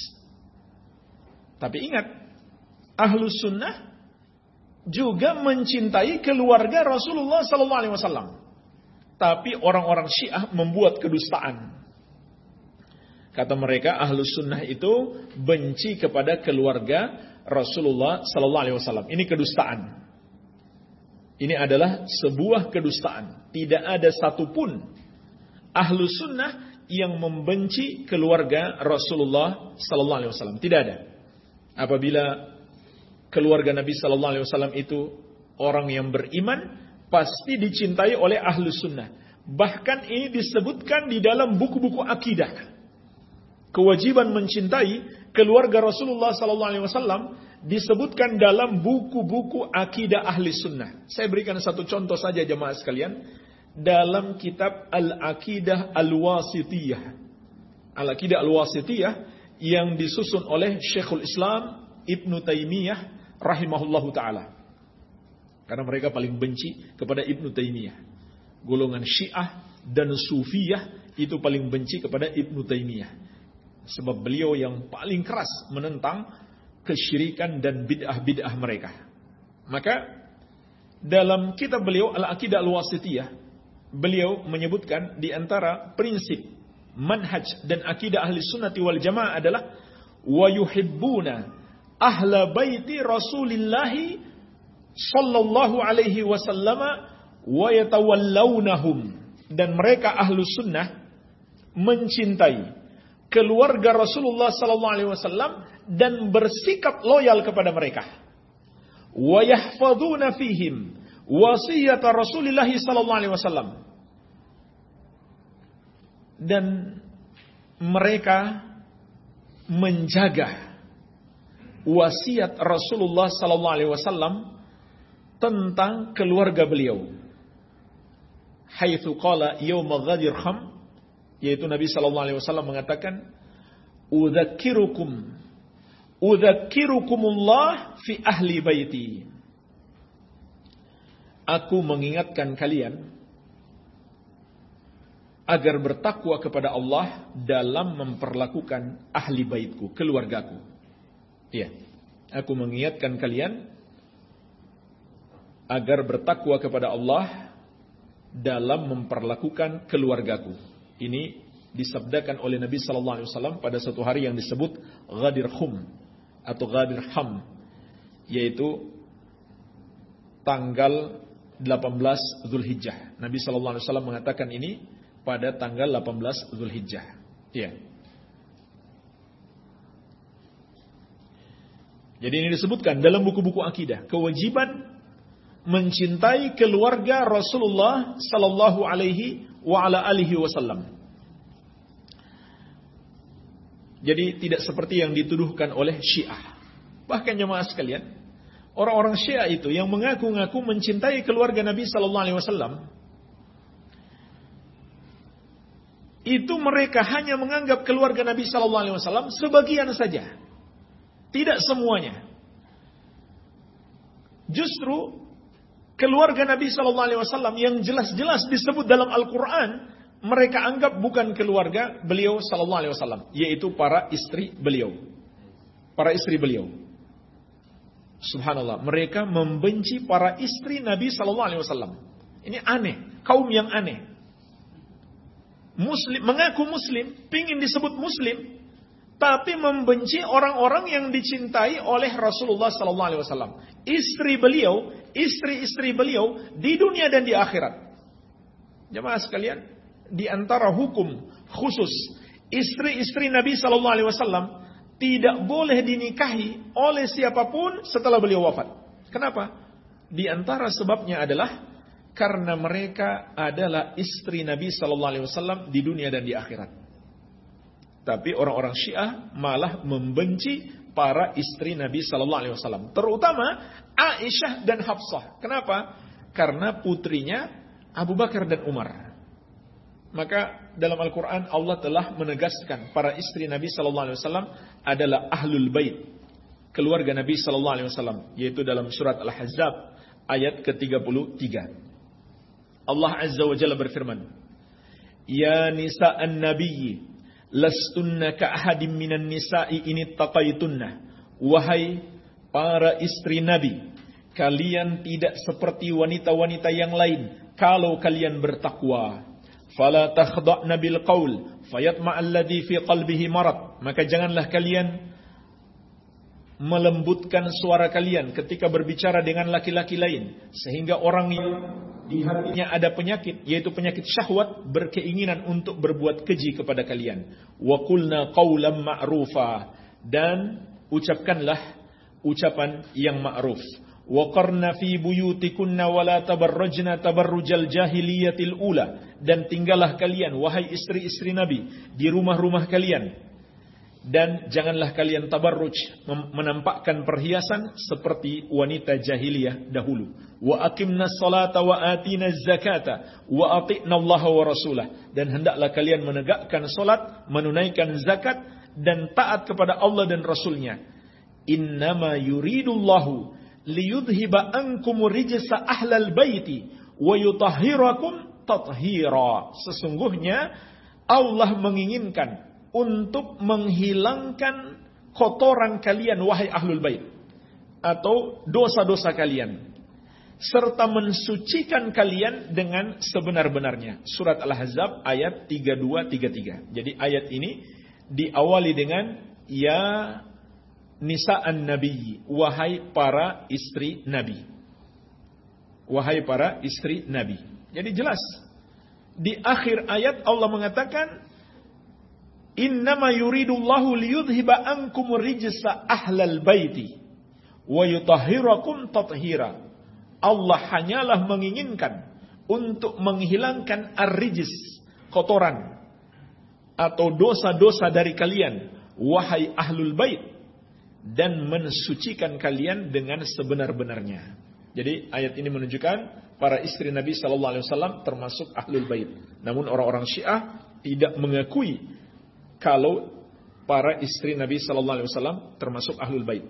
Tapi ingat, Ahlus Sunnah juga mencintai keluarga Rasulullah sallallahu alaihi wasallam. Tapi orang-orang Syiah membuat kedustaan. Kata mereka, Ahlus Sunnah itu benci kepada keluarga Rasulullah sallallahu alaihi wasallam. Ini kedustaan. Ini adalah sebuah kedustaan. Tidak ada satupun Ahlus Sunnah yang membenci keluarga Rasulullah sallallahu alaihi wasallam. Tidak ada. Apabila keluarga Nabi sallallahu alaihi wasallam itu orang yang beriman, pasti dicintai oleh Ahlus Sunnah. Bahkan ini disebutkan di dalam buku-buku akidah. Kewajiban mencintai keluarga Rasulullah sallallahu alaihi wasallam disebutkan dalam buku-buku akidah Ahli Sunnah. Saya berikan satu contoh saja jemaah sekalian. Dalam kitab Al-Aqidah Al-Wasitiyah. Al-Aqidah Al-Wasitiyah yang disusun oleh Syekhul Islam Ibnu Taimiyah rahimahullahu ta'ala. Karena mereka paling benci kepada Ibnu Taimiyah. Golongan Syiah dan Sufiyah itu paling benci kepada Ibnu Taimiyah. Sebab beliau yang paling keras menentang kesyirikan dan bid'ah-bid'ah mereka. Maka dalam kitab beliau Al-Aqidah Al-Wasitiyah, beliau menyebutkan di antara prinsip, manhaj dan akidah Ahli Sunnati wal Jamaah adalah wa yuhibbuna ahla baiti Rasulillahi sallallahu alaihi wasallam wa yatawallawnahum, dan mereka Ahlus Sunnah mencintai keluarga Rasulullah sallallahu alaihi wasallam dan bersikap loyal kepada mereka. Wa yahfadzuna fihim wasiyat Rasulullah sallallahu alaihi wasallam, dan mereka menjaga wasiat Rasulullah sallallahu alaihi wasallam tentang keluarga beliau. Haitsu qala yaum Ghadir Kham, yaitu Nabi sallallahu alaihi wasallam mengatakan, "Udzakirukum udzakirukumullah fi ahli baiti." Aku mengingatkan kalian agar bertakwa kepada Allah dalam memperlakukan ahli baitku, keluargaku. Iya, aku mengingatkan kalian agar bertakwa kepada Allah dalam memperlakukan keluargaku. Ini disabdakan oleh Nabi sallallahu alaihi wasallam pada suatu hari yang disebut Ghadir Khum atau Ghadir Ham, yaitu tanggal delapan belas Zulhijjah. Nabi sallallahu alaihi wasallam mengatakan ini pada tanggal delapan belas Zulhijjah. Ya. Jadi ini disebutkan dalam buku-buku akidah, kewajiban mencintai keluarga Rasulullah sallallahu alaihi wa ala alihi wasallam. Jadi tidak seperti yang dituduhkan oleh Syiah. Bahkan jemaah sekalian, orang-orang Syiah itu yang mengaku-ngaku mencintai keluarga Nabi sallallahu alaihi wasallam, itu mereka hanya menganggap keluarga Nabi sallallahu alaihi wasallam sebagian saja, tidak semuanya. Justru keluarga Nabi sallallahu alaihi wasallam yang jelas-jelas disebut dalam Al-Qur'an, mereka anggap bukan keluarga beliau sallallahu alaihi wasallam, yaitu para istri beliau. Para istri beliau. Subhanallah, mereka membenci para istri Nabi sallallahu alaihi wasallam. Ini aneh, kaum yang aneh. Muslim, mengaku muslim, pingin disebut muslim, tapi membenci orang-orang yang dicintai oleh Rasulullah sallallahu alaihi wasallam. Istri beliau, istri-istri beliau di dunia dan di akhirat. Jemaah sekalian, di antara hukum khusus istri-istri Nabi sallallahu alaihi wasallam tidak boleh dinikahi oleh siapapun setelah beliau wafat. Kenapa? Di antara sebabnya adalah karena mereka adalah istri Nabi sallallahu alaihi wasallam di dunia dan di akhirat. Tapi orang-orang Syiah malah membenci para istri Nabi sallallahu alaihi wasallam, terutama Aisyah dan Hafsah. Kenapa? Karena putrinya Abu Bakar dan Umar. Maka dalam Al-Quran Allah telah menegaskan para istri Nabi sallallahu alaihi wasallam adalah ahlul bait, keluarga Nabi sallallahu alaihi wasallam, yaitu dalam surat Al-Ahzab ayat ke tiga puluh tiga. Allah Azza wa Jalla berfirman, "Ya nisa'an nabiyyi, lastunna ka'ahadim minan nisa'i inittaqaitunna." Wahai para istri Nabi, kalian tidak seperti wanita-wanita yang lain kalau kalian bertakwa. Fala takhda'na bil qaul fayatma'a alladhi fi qalbihi marad. Maka janganlah kalian melembutkan suara kalian ketika berbicara dengan laki-laki lain, sehingga orang yang di hatinya ada penyakit, yaitu penyakit syahwat, berkeinginan untuk berbuat keji kepada kalian. Wa qulna qawlan ma'rufa, dan ucapkanlah ucapan yang ma'ruf. Wa qarna fi buyutikunna wa la tabarrajna tabarrujal jahiliyatil ula, dan tinggallah kalian wahai istri-istri Nabi di rumah-rumah kalian, dan janganlah kalian tabarruj, menampakkan perhiasan seperti wanita jahiliyah dahulu. Wa aqimnas salata wa atinaz zakata wa ati'na Allah wa rasulah, dan hendaklah kalian menegakkan salat, menunaikan zakat, dan taat kepada Allah dan Rasulnya. Innama yuridullahu liyudhiba ankum rijsa ahlal baiti wa yutahhirakum tathira. Sesungguhnya Allah menginginkan untuk menghilangkan kotoran kalian wahai ahlul bait, atau dosa-dosa kalian, serta mensucikan kalian dengan sebenar-benarnya. Surat Al-Ahzab ayat tiga puluh dua tiga puluh tiga. Jadi ayat ini diawali dengan ya nisa'an nabiyyi, wahai para istri Nabi. Wahai para istri Nabi. Jadi jelas di akhir ayat Allah mengatakan, innama yuridullahu liyudhiba ankum rijsa ahlal baiti wa yutahhirakum tathira. Allah hanyalah menginginkan untuk menghilangkan ar-rijs, kotoran atau dosa-dosa dari kalian wahai ahlul bait, dan mensucikan kalian dengan sebenar-benarnya. Jadi ayat ini menunjukkan para istri Nabi sallallahu alaihi wasallam termasuk ahlul bait. Namun orang-orang Syiah tidak mengakui kalau para istri Nabi sallallahu alaihi wasallam termasuk ahlul bait.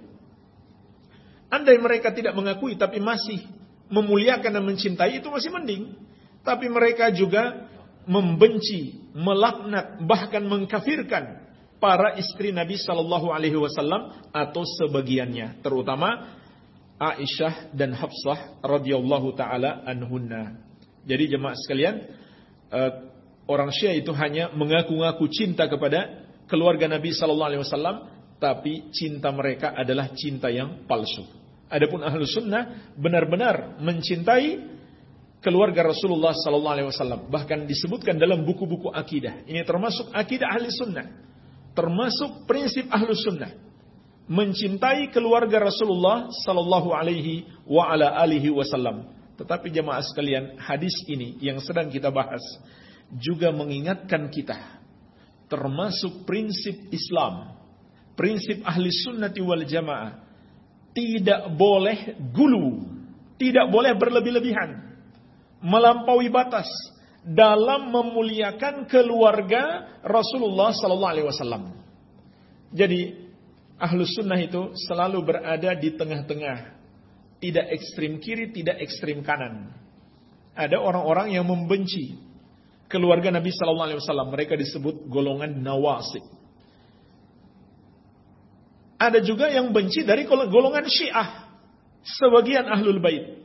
Andai mereka tidak mengakui tapi masih memuliakan dan mencintai, itu masih mending. Tapi mereka juga membenci, melaknat, bahkan mengkafirkan para istri Nabi Sallallahu Alaihi Wasallam atau sebagiannya, terutama Aisyah dan Hafsah radhiyallahu taala anhunna. Jadi jemaah sekalian, orang Syiah itu hanya mengaku-ngaku cinta kepada keluarga Nabi Sallallahu Alaihi Wasallam, tapi cinta mereka adalah cinta yang palsu. Adapun Ahlus Sunnah benar-benar mencintai keluarga Rasulullah Sallallahu Alaihi Wasallam. Bahkan disebutkan dalam buku-buku akidah. Ini termasuk akidah Ahli Sunnah, termasuk prinsip Ahlus Sunnah, mencintai keluarga Rasulullah Sallallahu Alaihi wa ala alihi Wasallam. Tetapi jemaah sekalian, hadis ini yang sedang kita bahas juga mengingatkan kita, termasuk prinsip Islam, prinsip Ahli Sunnati wal Jamaah, tidak boleh gulu, tidak boleh berlebih-lebihan, melampaui batas dalam memuliakan keluarga Rasulullah Sallallahu Alaihi Wasallam. Jadi Ahlus Sunnah itu selalu berada di tengah-tengah, tidak ekstrim kiri, tidak ekstrim kanan. Ada orang-orang yang membenci keluarga Nabi Sallallahu Alaihi Wasallam, mereka disebut golongan Nawasib. Ada juga yang benci dari golongan Syiah, sebagian Ahlul Bait.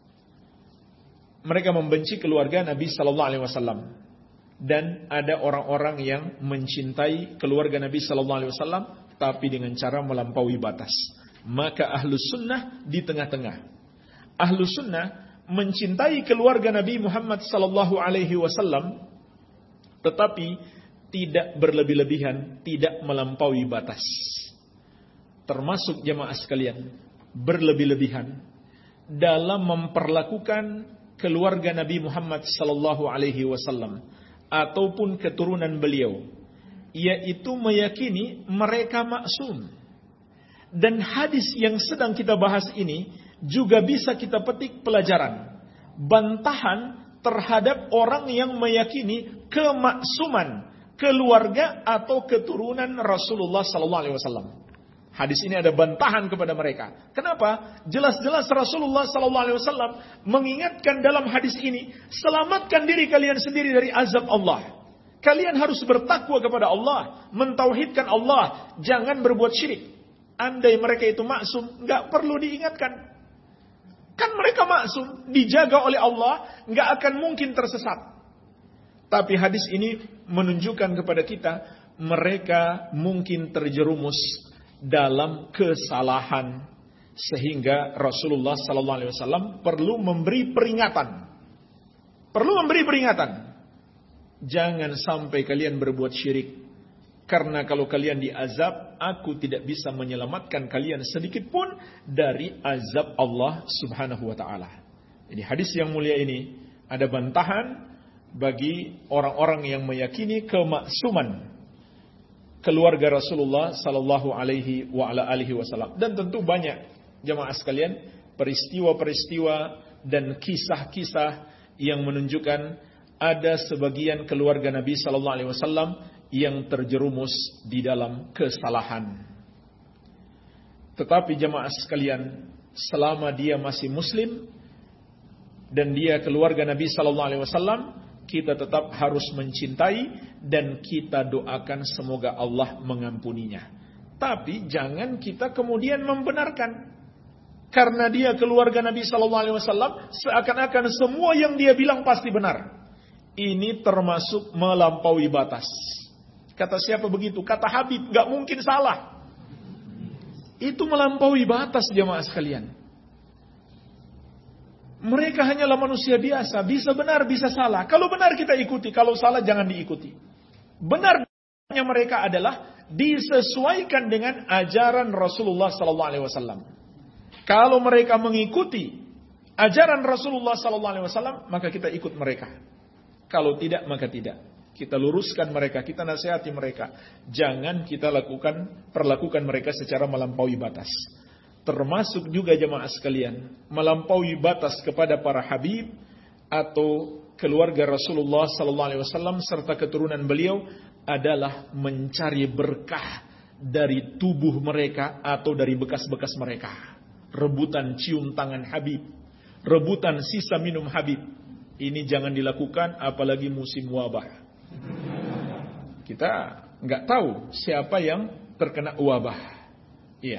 Mereka membenci keluarga Nabi Sallallahu Alaihi Wasallam. Dan ada orang-orang yang mencintai keluarga Nabi Sallallahu Alaihi Wasallam, tapi dengan cara melampaui batas. Maka Ahlus Sunnah di tengah-tengah. Ahlus Sunnah mencintai keluarga Nabi Muhammad Sallallahu Alaihi Wasallam, tetapi tidak berlebih-lebihan, tidak melampaui batas. Termasuk jemaah sekalian, berlebih-lebihan dalam memperlakukan keluarga Nabi Muhammad Sallallahu Alaihi Wasallam ataupun keturunan beliau, yaitu meyakini mereka maksum. Dan hadis yang sedang kita bahas ini juga bisa kita petik pelajaran, bantahan terhadap orang yang meyakini kemaksuman keluarga atau keturunan Rasulullah Sallallahu Alaihi Wasallam. Hadis ini ada bantahan kepada mereka. Kenapa? Jelas-jelas Rasulullah Sallallahu Alaihi Wasallam mengingatkan dalam hadis ini, selamatkan diri kalian sendiri dari azab Allah. Kalian harus bertakwa kepada Allah, mentauhidkan Allah, jangan berbuat syirik. Andai mereka itu maksum, nggak perlu diingatkan. Kan mereka maksum, dijaga oleh Allah, nggak akan mungkin tersesat. Tapi hadis ini menunjukkan kepada kita, mereka mungkin terjerumus dalam kesalahan, sehingga Rasulullah Sallallahu Alaihi Wasallam perlu memberi peringatan, perlu memberi peringatan. Jangan sampai kalian berbuat syirik, karena kalau kalian diazab, aku tidak bisa menyelamatkan kalian sedikit pun dari azab Allah Subhanahu Wa Taala. Jadi hadis yang mulia ini ada bantahan bagi orang-orang yang meyakini kemaksuman keluarga Rasulullah Sallallahu Alaihi wa ala alihi Wasallam. Dan tentu banyak jemaah sekalian peristiwa-peristiwa dan kisah-kisah yang menunjukkan ada sebagian keluarga Nabi Sallallahu Alaihi Wasallam yang terjerumus di dalam kesalahan. Tetapi jemaah sekalian, selama dia masih Muslim dan dia keluarga Nabi Sallallahu Alaihi Wasallam, kita tetap harus mencintai dan kita doakan semoga Allah mengampuninya. Tapi jangan kita kemudian membenarkan, karena dia keluarga Nabi Sallallahu Alaihi Wasallam, seakan-akan semua yang dia bilang pasti benar. Ini termasuk melampaui batas. Kata siapa begitu? Kata Habib, gak mungkin salah. Itu melampaui batas jemaah sekalian. Mereka hanyalah manusia biasa, bisa benar, bisa salah. Kalau benar kita ikuti, kalau salah jangan diikuti. Benarnya mereka adalah disesuaikan dengan ajaran Rasulullah Sallallahu Alaihi Wasallam. Kalau mereka mengikuti ajaran Rasulullah Sallallahu Alaihi Wasallam, maka kita ikut mereka. Kalau tidak, maka tidak. Kita luruskan mereka, kita nasihati mereka. Jangan kita lakukan, perlakukan mereka secara melampaui batas. Termasuk juga jemaah sekalian, melampaui batas kepada para habib atau keluarga Rasulullah Sallallahu Alaihi Wasallam serta keturunan beliau adalah mencari berkah dari tubuh mereka atau dari bekas-bekas mereka. Rebutan cium tangan Habib, rebutan sisa minum Habib. Ini jangan dilakukan apalagi musim wabah. Kita nggak tahu siapa yang terkena wabah. Iya.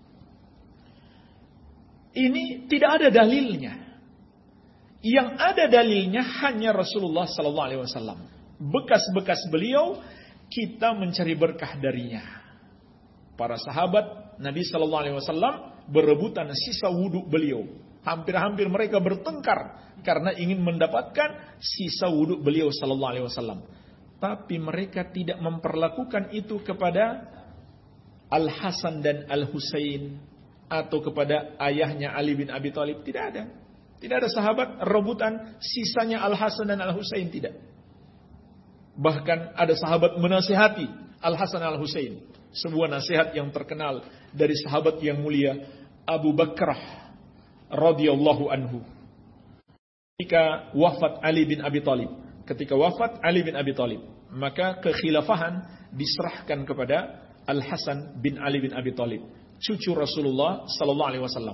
Ini tidak ada dalilnya. Yang ada dalilnya hanya Rasulullah sallallahu alaihi wasallam. Bekas-bekas beliau kita mencari berkah darinya. Para sahabat Nabi sallallahu alaihi wasallam berebutan sisa wudhu beliau. Hampir-hampir mereka bertengkar karena ingin mendapatkan sisa wudhu beliau sallallahu alaihi wasallam. Tapi mereka tidak memperlakukan itu kepada Al-Hasan dan Al-Husain atau kepada ayahnya Ali bin Abi Thalib. Tidak ada. Tidak ada sahabat rebutan sisanya Al-Hasan dan Al-Husain, tidak. Bahkan ada sahabat menasihati Al-Hasan dan Al-Husain. Sebuah nasihat yang terkenal dari sahabat yang mulia Abu Bakrah radhiyallahu anhu. Ketika wafat Ali bin Abi Thalib, ketika wafat Ali bin Abi Thalib, maka kekhilafahan diserahkan kepada Al-Hasan bin Ali bin Abi Thalib, cucu Rasulullah sallallahu alaihi wasallam.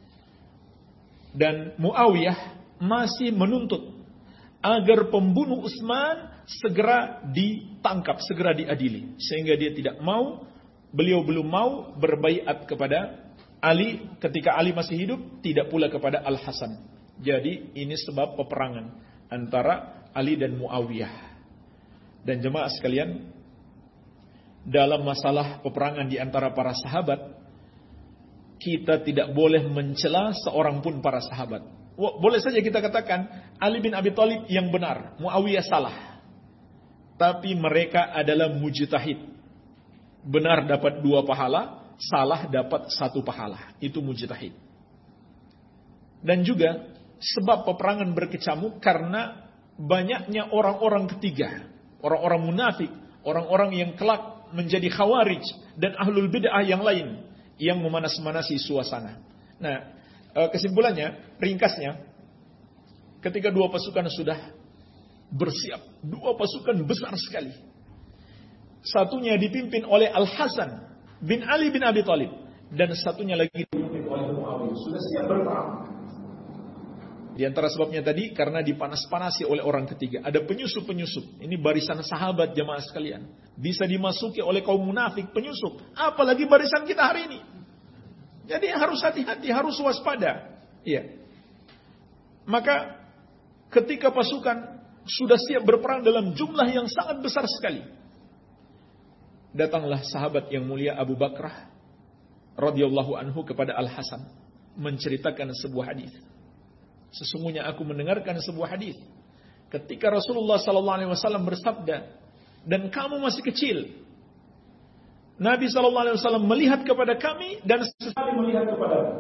Dan Muawiyah masih menuntut agar pembunuh Utsman segera ditangkap, segera diadili, sehingga dia tidak mau, beliau belum mau berbaiat kepada Ali ketika Ali masih hidup, tidak pula kepada Al-Hasan. Jadi ini sebab peperangan antara Ali dan Muawiyah. Dan jemaah sekalian, dalam masalah peperangan di antara para sahabat, kita tidak boleh mencela seorang pun para sahabat. Boleh saja kita katakan Ali bin Abi Thalib yang benar, Muawiyah salah. Tapi mereka adalah mujtahid. Benar dapat dua pahala, salah dapat satu pahala. Itu mujtahid. Dan juga sebab peperangan berkecamuk karena banyaknya orang-orang ketiga, orang-orang munafik, orang-orang yang kelak menjadi khawarij dan ahlul bid'ah yang lain yang memanas-manasi suasana. Nah, kesimpulannya, ringkasnya, ketika dua pasukan sudah bersiap, dua pasukan besar sekali. Satunya dipimpin oleh Al-Hasan bin Ali bin Abi Thalib, dan satunya lagi dipimpin oleh Muawiyah. Sudah siap berperang. Di antara sebabnya tadi, karena dipanas-panasi oleh orang ketiga. Ada penyusup-penyusup. Ini barisan sahabat jemaah sekalian. Bisa dimasuki oleh kaum munafik, penyusup. Apalagi barisan kita hari ini. Jadi harus hati-hati, harus waspada. Iya. Maka ketika pasukan sudah siap berperang dalam jumlah yang sangat besar sekali, datanglah sahabat yang mulia Abu Bakrah radhiyallahu anhu kepada Al-Hasan menceritakan sebuah hadis. Sesungguhnya aku mendengarkan sebuah hadis ketika Rasulullah sallallahu alaihi wasallam bersabda, dan kamu masih kecil. Nabi sallallahu alaihi wasallam melihat kepada kami dan sekali melihat kepadamu.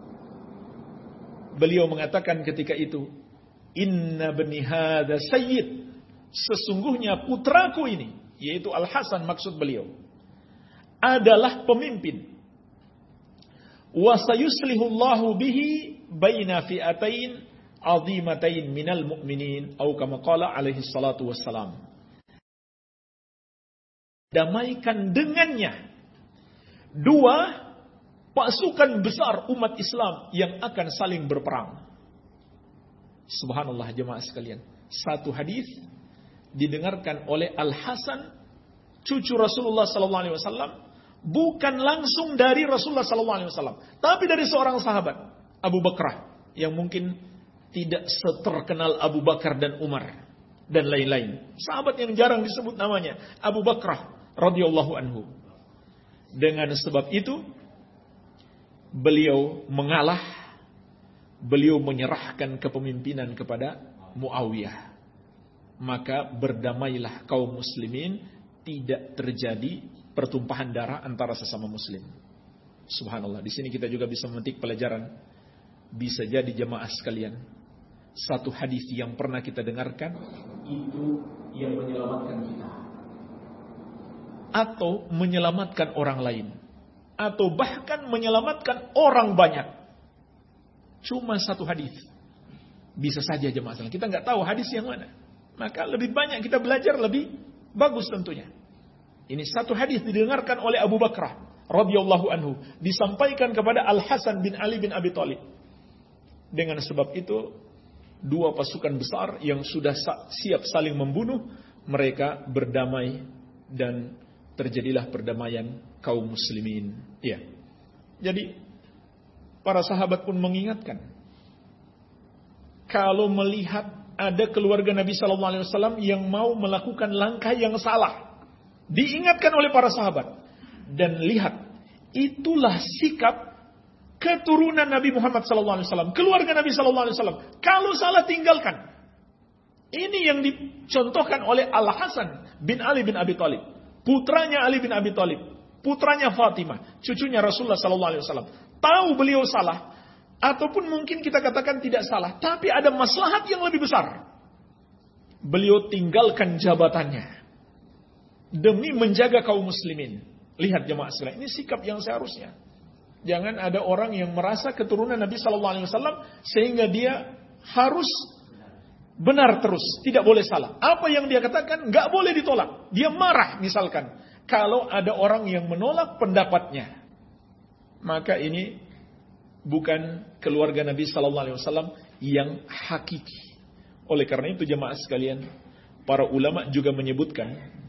Beliau mengatakan ketika itu, inna bani hadza sayyid, sesungguhnya putraku ini, yaitu Al-Hasan maksud beliau, adalah pemimpin. Wa sayuslihullahu bihi baina fi'atain azimatain minal mu'minin, atau kama qala alaihi salatu wassalam. Damaikan dengannya dua pasukan besar umat Islam yang akan saling berperang. Subhanallah jemaah sekalian. Satu hadis didengarkan oleh Al-Hasan, cucu Rasulullah sallallahu alaihi wasallam, bukan langsung dari Rasulullah sallallahu alaihi wasallam, tapi dari seorang sahabat, Abu Bakrah, yang mungkin tidak seterkenal Abu Bakar dan Umar dan lain-lain. Sahabat yang jarang disebut namanya, Abu Bakrah radhiyallahu anhu. Dengan sebab itu beliau mengalah, beliau menyerahkan kepemimpinan kepada Muawiyah. Maka berdamailah kaum muslimin, tidak terjadi pertumpahan darah antara sesama muslim. Subhanallah, di sini kita juga bisa memetik pelajaran. Bisa jadi jemaah sekalian, satu hadis yang pernah kita dengarkan itu yang menyelamatkan kita, atau menyelamatkan orang lain, atau bahkan menyelamatkan orang banyak. Cuma satu hadis bisa saja jemaah sekalian. Kita nggak tahu hadis yang mana, maka lebih banyak kita belajar, lebih bagus tentunya. Ini satu hadis didengarkan oleh Abu Bakrah radhiyallahu anhu, disampaikan kepada Al-Hasan bin Ali bin Abi Thalib. Dengan sebab itu dua pasukan besar yang sudah siap saling membunuh, mereka berdamai dan terjadilah perdamaian kaum muslimin. Ya. Jadi para sahabat pun mengingatkan, kalau melihat ada keluarga Nabi Sallallahu Alaihi Wasallam yang mau melakukan langkah yang salah, diingatkan oleh para sahabat. Dan lihat, itulah sikap keturunan Nabi Muhammad Sallallahu Alaihi Wasallam, keluarga Nabi Sallallahu Alaihi Wasallam. Kalau salah, tinggalkan. Ini yang dicontohkan oleh Al Hasan bin Ali bin Abi Thalib, putranya Ali bin Abi Thalib, putranya Fatimah, cucunya Rasulullah Sallallahu Alaihi Wasallam. Tahu beliau salah, ataupun mungkin kita katakan tidak salah, tapi ada maslahat yang lebih besar. Beliau tinggalkan jabatannya demi menjaga kaum muslimin. Lihat jemaah sekalian, ini sikap yang seharusnya. Jangan ada orang yang merasa keturunan Nabi Sallallahu Alaihi Wasallam sehingga dia harus benar terus, tidak boleh salah. Apa yang dia katakan nggak boleh ditolak. Dia marah misalkan kalau ada orang yang menolak pendapatnya, maka ini bukan keluarga Nabi Sallallahu Alaihi Wasallam yang hakiki. Oleh karena itu jemaah sekalian, para ulama juga menyebutkan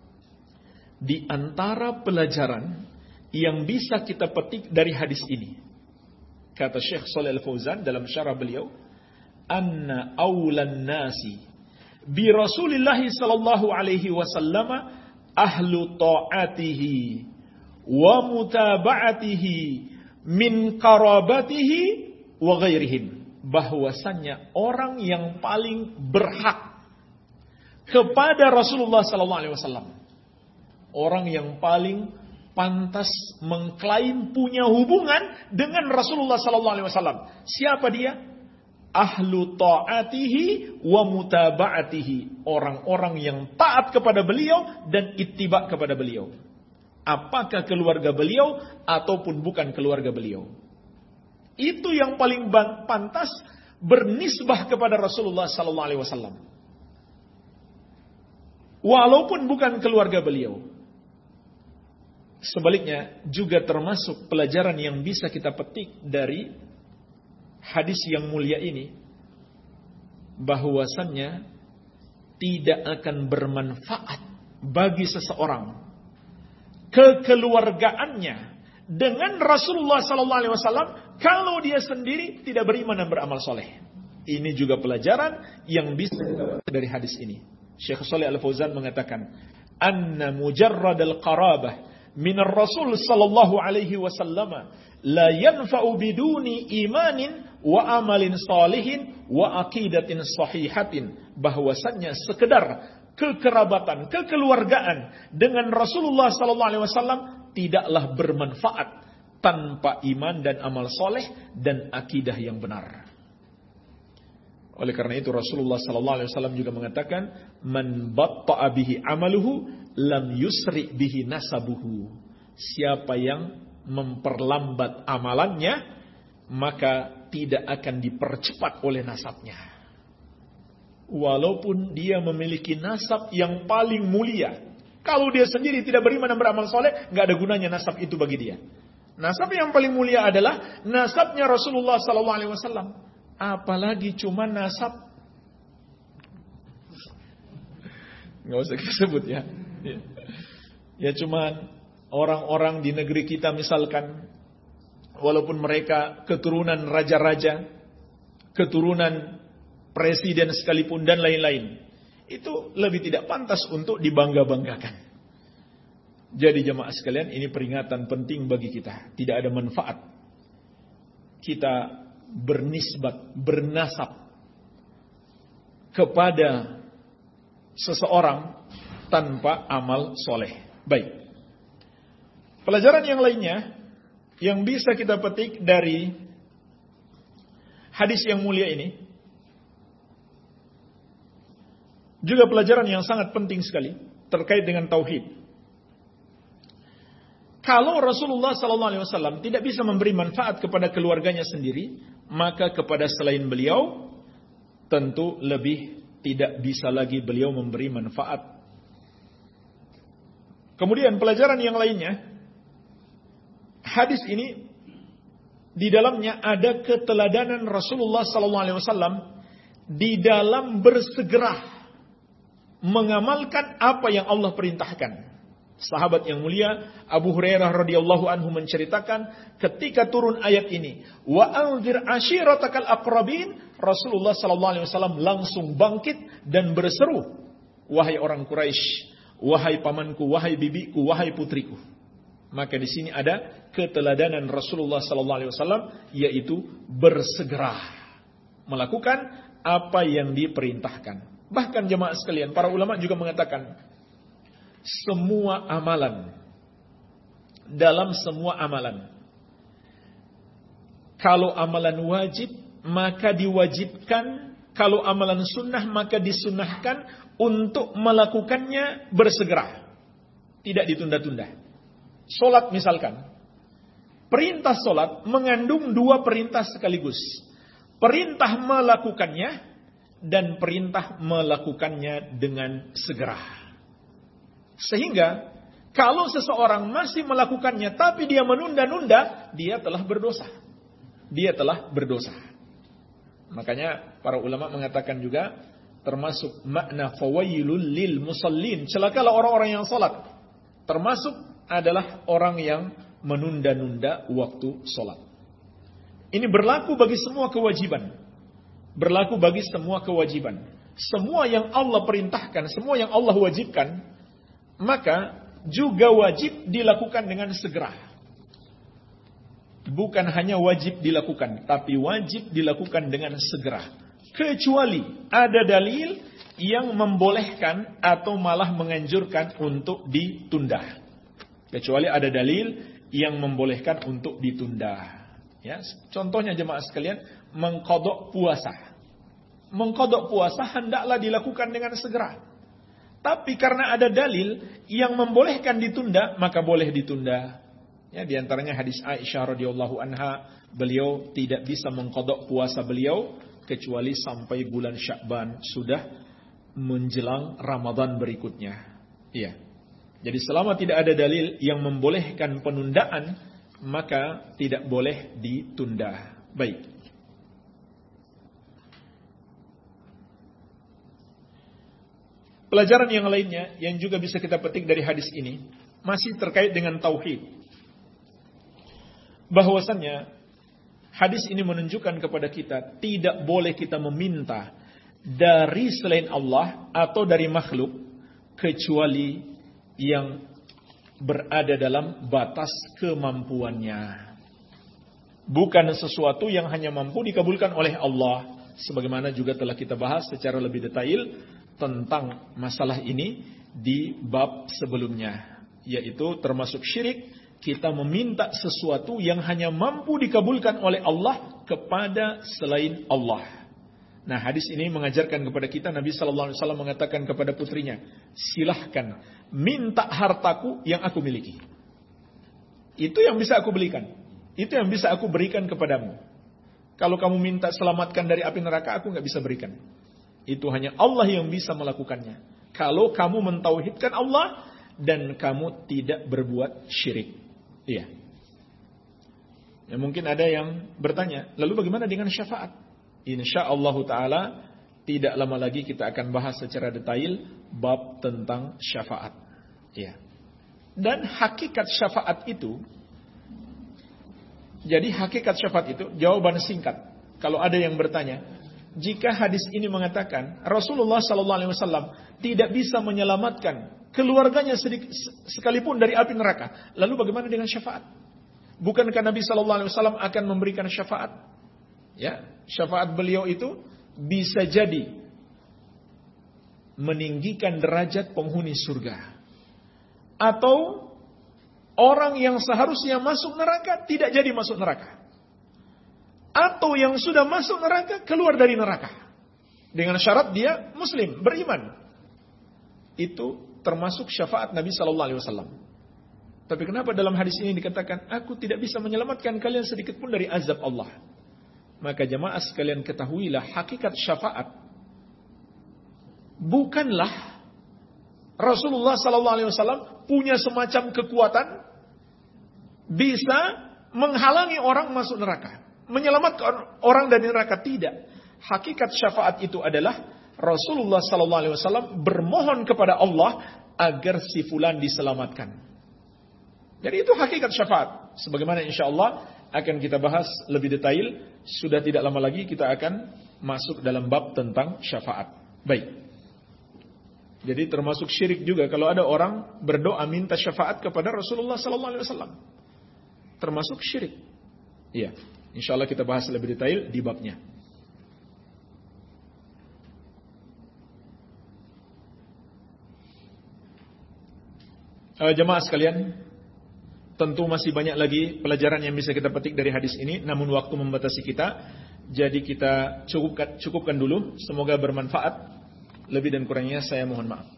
di antara pelajaran yang bisa kita petik dari hadis ini, kata Syekh Shalih Al-Fauzan dalam syarah beliau, anna awlan nasi bi Rasulillah sallallahu alaihi wasallam ahlu ta'atihi wa mutaba'atihi min qarabatihi wa ghairihim. Bahwasannya orang yang paling berhak kepada Rasulullah sallallahu alaihi wasallam, orang yang paling pantas mengklaim punya hubungan dengan Rasulullah sallallahu alaihi wasallam. Siapa dia? Ahlu ta'atihi wa mutaba'atihi. Orang-orang yang taat kepada beliau dan ittiba kepada beliau. Apakah keluarga beliau ataupun bukan keluarga beliau. Itu yang paling pantas bernisbah kepada Rasulullah sallallahu alaihi wasallam. Walaupun bukan keluarga beliau. Sebaliknya juga termasuk pelajaran yang bisa kita petik dari hadis yang mulia ini, bahwasannya tidak akan bermanfaat bagi seseorang kekeluargaannya dengan Rasulullah sallallahu alaihi wasallam kalau dia sendiri tidak beriman dan beramal soleh. Ini juga pelajaran yang bisa kita petik dari hadis ini. Syekh Shalih Al-Fauzan mengatakan, anna mujarrad al-qarabah min ar-rasul sallallahu alaihi wasallam la yanfa'u biduni imanin wa amalin salihin wa aqidatin sahihatin. Bahwasannya sekedar kekerabatan, kekeluargaan dengan Rasulullah sallallahu alaihi wasallam tidaklah bermanfaat tanpa iman dan amal soleh dan akidah yang benar. Oleh karena itu Rasulullah sallallahu alaihi wasallam juga mengatakan, man batta'a bihi amaluhu lam yusri bihi nasabuhu. Siapa yang memperlambat amalannya, maka tidak akan dipercepat oleh nasabnya. Walaupun dia memiliki nasab yang paling mulia, kalau dia sendiri tidak beriman dan beramal soleh, nggak ada gunanya nasab itu bagi dia. Nasab yang paling mulia adalah nasabnya Rasulullah sallallahu alaihi wasallam. Apalagi cuma nasab, nggak usah kita sebut ya. Ya cuman orang-orang di negeri kita misalkan, walaupun mereka keturunan raja-raja, keturunan presiden sekalipun dan lain-lain, itu lebih tidak pantas untuk dibangga-banggakan. Jadi jemaah sekalian, ini peringatan penting bagi kita. Tidak ada manfaat kita bernisbat, bernasab kepada seseorang tanpa amal soleh. Baik. Pelajaran yang lainnya yang bisa kita petik dari hadis yang mulia ini, juga pelajaran yang sangat penting sekali terkait dengan tauhid. Kalau Rasulullah sallallahu alaihi wasallam tidak bisa memberi manfaat kepada keluarganya sendiri, maka kepada selain beliau tentu lebih tidak bisa lagi beliau memberi manfaat. Kemudian pelajaran yang lainnya, hadis ini di dalamnya ada keteladanan Rasulullah sallallahu alaihi wasallam di dalam bersegera mengamalkan apa yang Allah perintahkan. Sahabat yang mulia Abu Hurairah radhiyallahu anhu menceritakan ketika turun ayat ini, wa anzir ashiratakal aqrabin, Rasulullah sallallahu alaihi wasallam langsung bangkit dan berseru, wahai orang Quraisy, wahai pamanku, wahai bibiku, wahai putriku. Maka di sini ada keteladanan Rasulullah sallallahu alaihi wasallam, yaitu bersegera melakukan apa yang diperintahkan. Bahkan jemaah sekalian, para ulama juga mengatakan semua amalan, dalam semua amalan, kalau amalan wajib maka diwajibkan, kalau amalan sunnah maka disunnahkan untuk melakukannya bersegera, tidak ditunda-tunda. Solat misalkan, perintah solat mengandung dua perintah sekaligus, perintah melakukannya dan perintah melakukannya dengan segera. Sehingga kalau seseorang masih melakukannya tapi dia menunda-nunda, dia telah berdosa. Dia telah berdosa. Makanya para ulama mengatakan juga termasuk makna fawailul lil musallin, celakalah orang-orang yang salat. Termasuk adalah orang yang menunda-nunda waktu salat. Ini berlaku bagi semua kewajiban. Berlaku bagi semua kewajiban. Semua yang Allah perintahkan, semua yang Allah wajibkan, maka juga wajib dilakukan dengan segera. Bukan hanya wajib dilakukan, tapi wajib dilakukan dengan segera. Kecuali ada dalil yang membolehkan atau malah menganjurkan untuk ditunda. Kecuali ada dalil yang membolehkan untuk ditunda. Ya, contohnya jemaah sekalian, mengqadha puasa. Mengqadha puasa hendaklah dilakukan dengan segera. Tapi karena ada dalil yang membolehkan ditunda, maka boleh ditunda. Ya, di antaranya hadis Aisyah radhiyallahu anha, beliau tidak bisa mengqadha puasa beliau kecuali sampai bulan Sya'ban, sudah menjelang Ramadan berikutnya. Iya. Jadi selama tidak ada dalil yang membolehkan penundaan, maka tidak boleh ditunda. Baik. Pelajaran yang lainnya yang juga bisa kita petik dari hadis ini masih terkait dengan tauhid. Bahwasannya hadis ini menunjukkan kepada kita tidak boleh kita meminta dari selain Allah atau dari makhluk kecuali yang berada dalam batas kemampuannya. Bukan sesuatu yang hanya mampu dikabulkan oleh Allah, sebagaimana juga telah kita bahas secara lebih detail tentang masalah ini di bab sebelumnya, yaitu termasuk syirik kita meminta sesuatu yang hanya mampu dikabulkan oleh Allah kepada selain Allah. Nah, hadis ini mengajarkan kepada kita, Nabi sallallahu alaihi wasallam mengatakan kepada putrinya, silahkan minta hartaku yang aku miliki. Itu yang bisa aku belikan, itu yang bisa aku berikan kepadamu. Kalau kamu minta selamatkan dari api neraka, aku gak bisa berikan. Itu hanya Allah yang bisa melakukannya. Kalau kamu mentauhidkan Allah dan kamu tidak berbuat syirik. Iya. Ya, mungkin ada yang bertanya, lalu bagaimana dengan syafaat? Insyaallah ta'ala tidak lama lagi kita akan bahas secara detail bab tentang syafaat. Iya. Dan hakikat syafaat itu, jadi hakikat syafaat itu, jawaban singkat. Kalau ada yang bertanya, jika hadis ini mengatakan Rasulullah sallallahu alaihi wasallam tidak bisa menyelamatkan keluarganya sedikit, sekalipun dari api neraka, lalu bagaimana dengan syafaat? Bukankah Nabi sallallahu alaihi wasallam akan memberikan syafaat? Ya, syafaat beliau itu bisa jadi meninggikan derajat penghuni surga, atau orang yang seharusnya masuk neraka tidak jadi masuk neraka, atau yang sudah masuk neraka keluar dari neraka dengan syarat dia muslim, beriman. Itu termasuk syafaat Nabi sallallahu alaihi wasallam. Tapi kenapa dalam hadis ini dikatakan aku tidak bisa menyelamatkan kalian sedikit pun dari azab Allah? Maka jemaah sekalian ketahuilah, hakikat syafaat bukanlah Rasulullah sallallahu alaihi wasallam punya semacam kekuatan bisa menghalangi orang masuk neraka, menyelamatkan orang dari neraka. Tidak. Hakikat syafaat itu adalah Rasulullah sallallahu alaihi wasallam bermohon kepada Allah agar si fulan diselamatkan. Jadi itu hakikat syafaat. Sebagaimana insyaallah akan kita bahas lebih detail. Sudah tidak lama lagi kita akan masuk dalam bab tentang syafaat. Baik. Jadi termasuk syirik juga kalau ada orang berdoa minta syafaat kepada Rasulullah sallallahu alaihi wasallam. Termasuk syirik. Iya. Insyaallah kita bahas lebih detail di babnya. Uh, jemaah sekalian, tentu masih banyak lagi pelajaran yang bisa kita petik dari hadis ini, namun waktu membatasi kita, jadi kita cukupkan, cukupkan dulu. Semoga bermanfaat. Lebih dan kurangnya saya mohon maaf.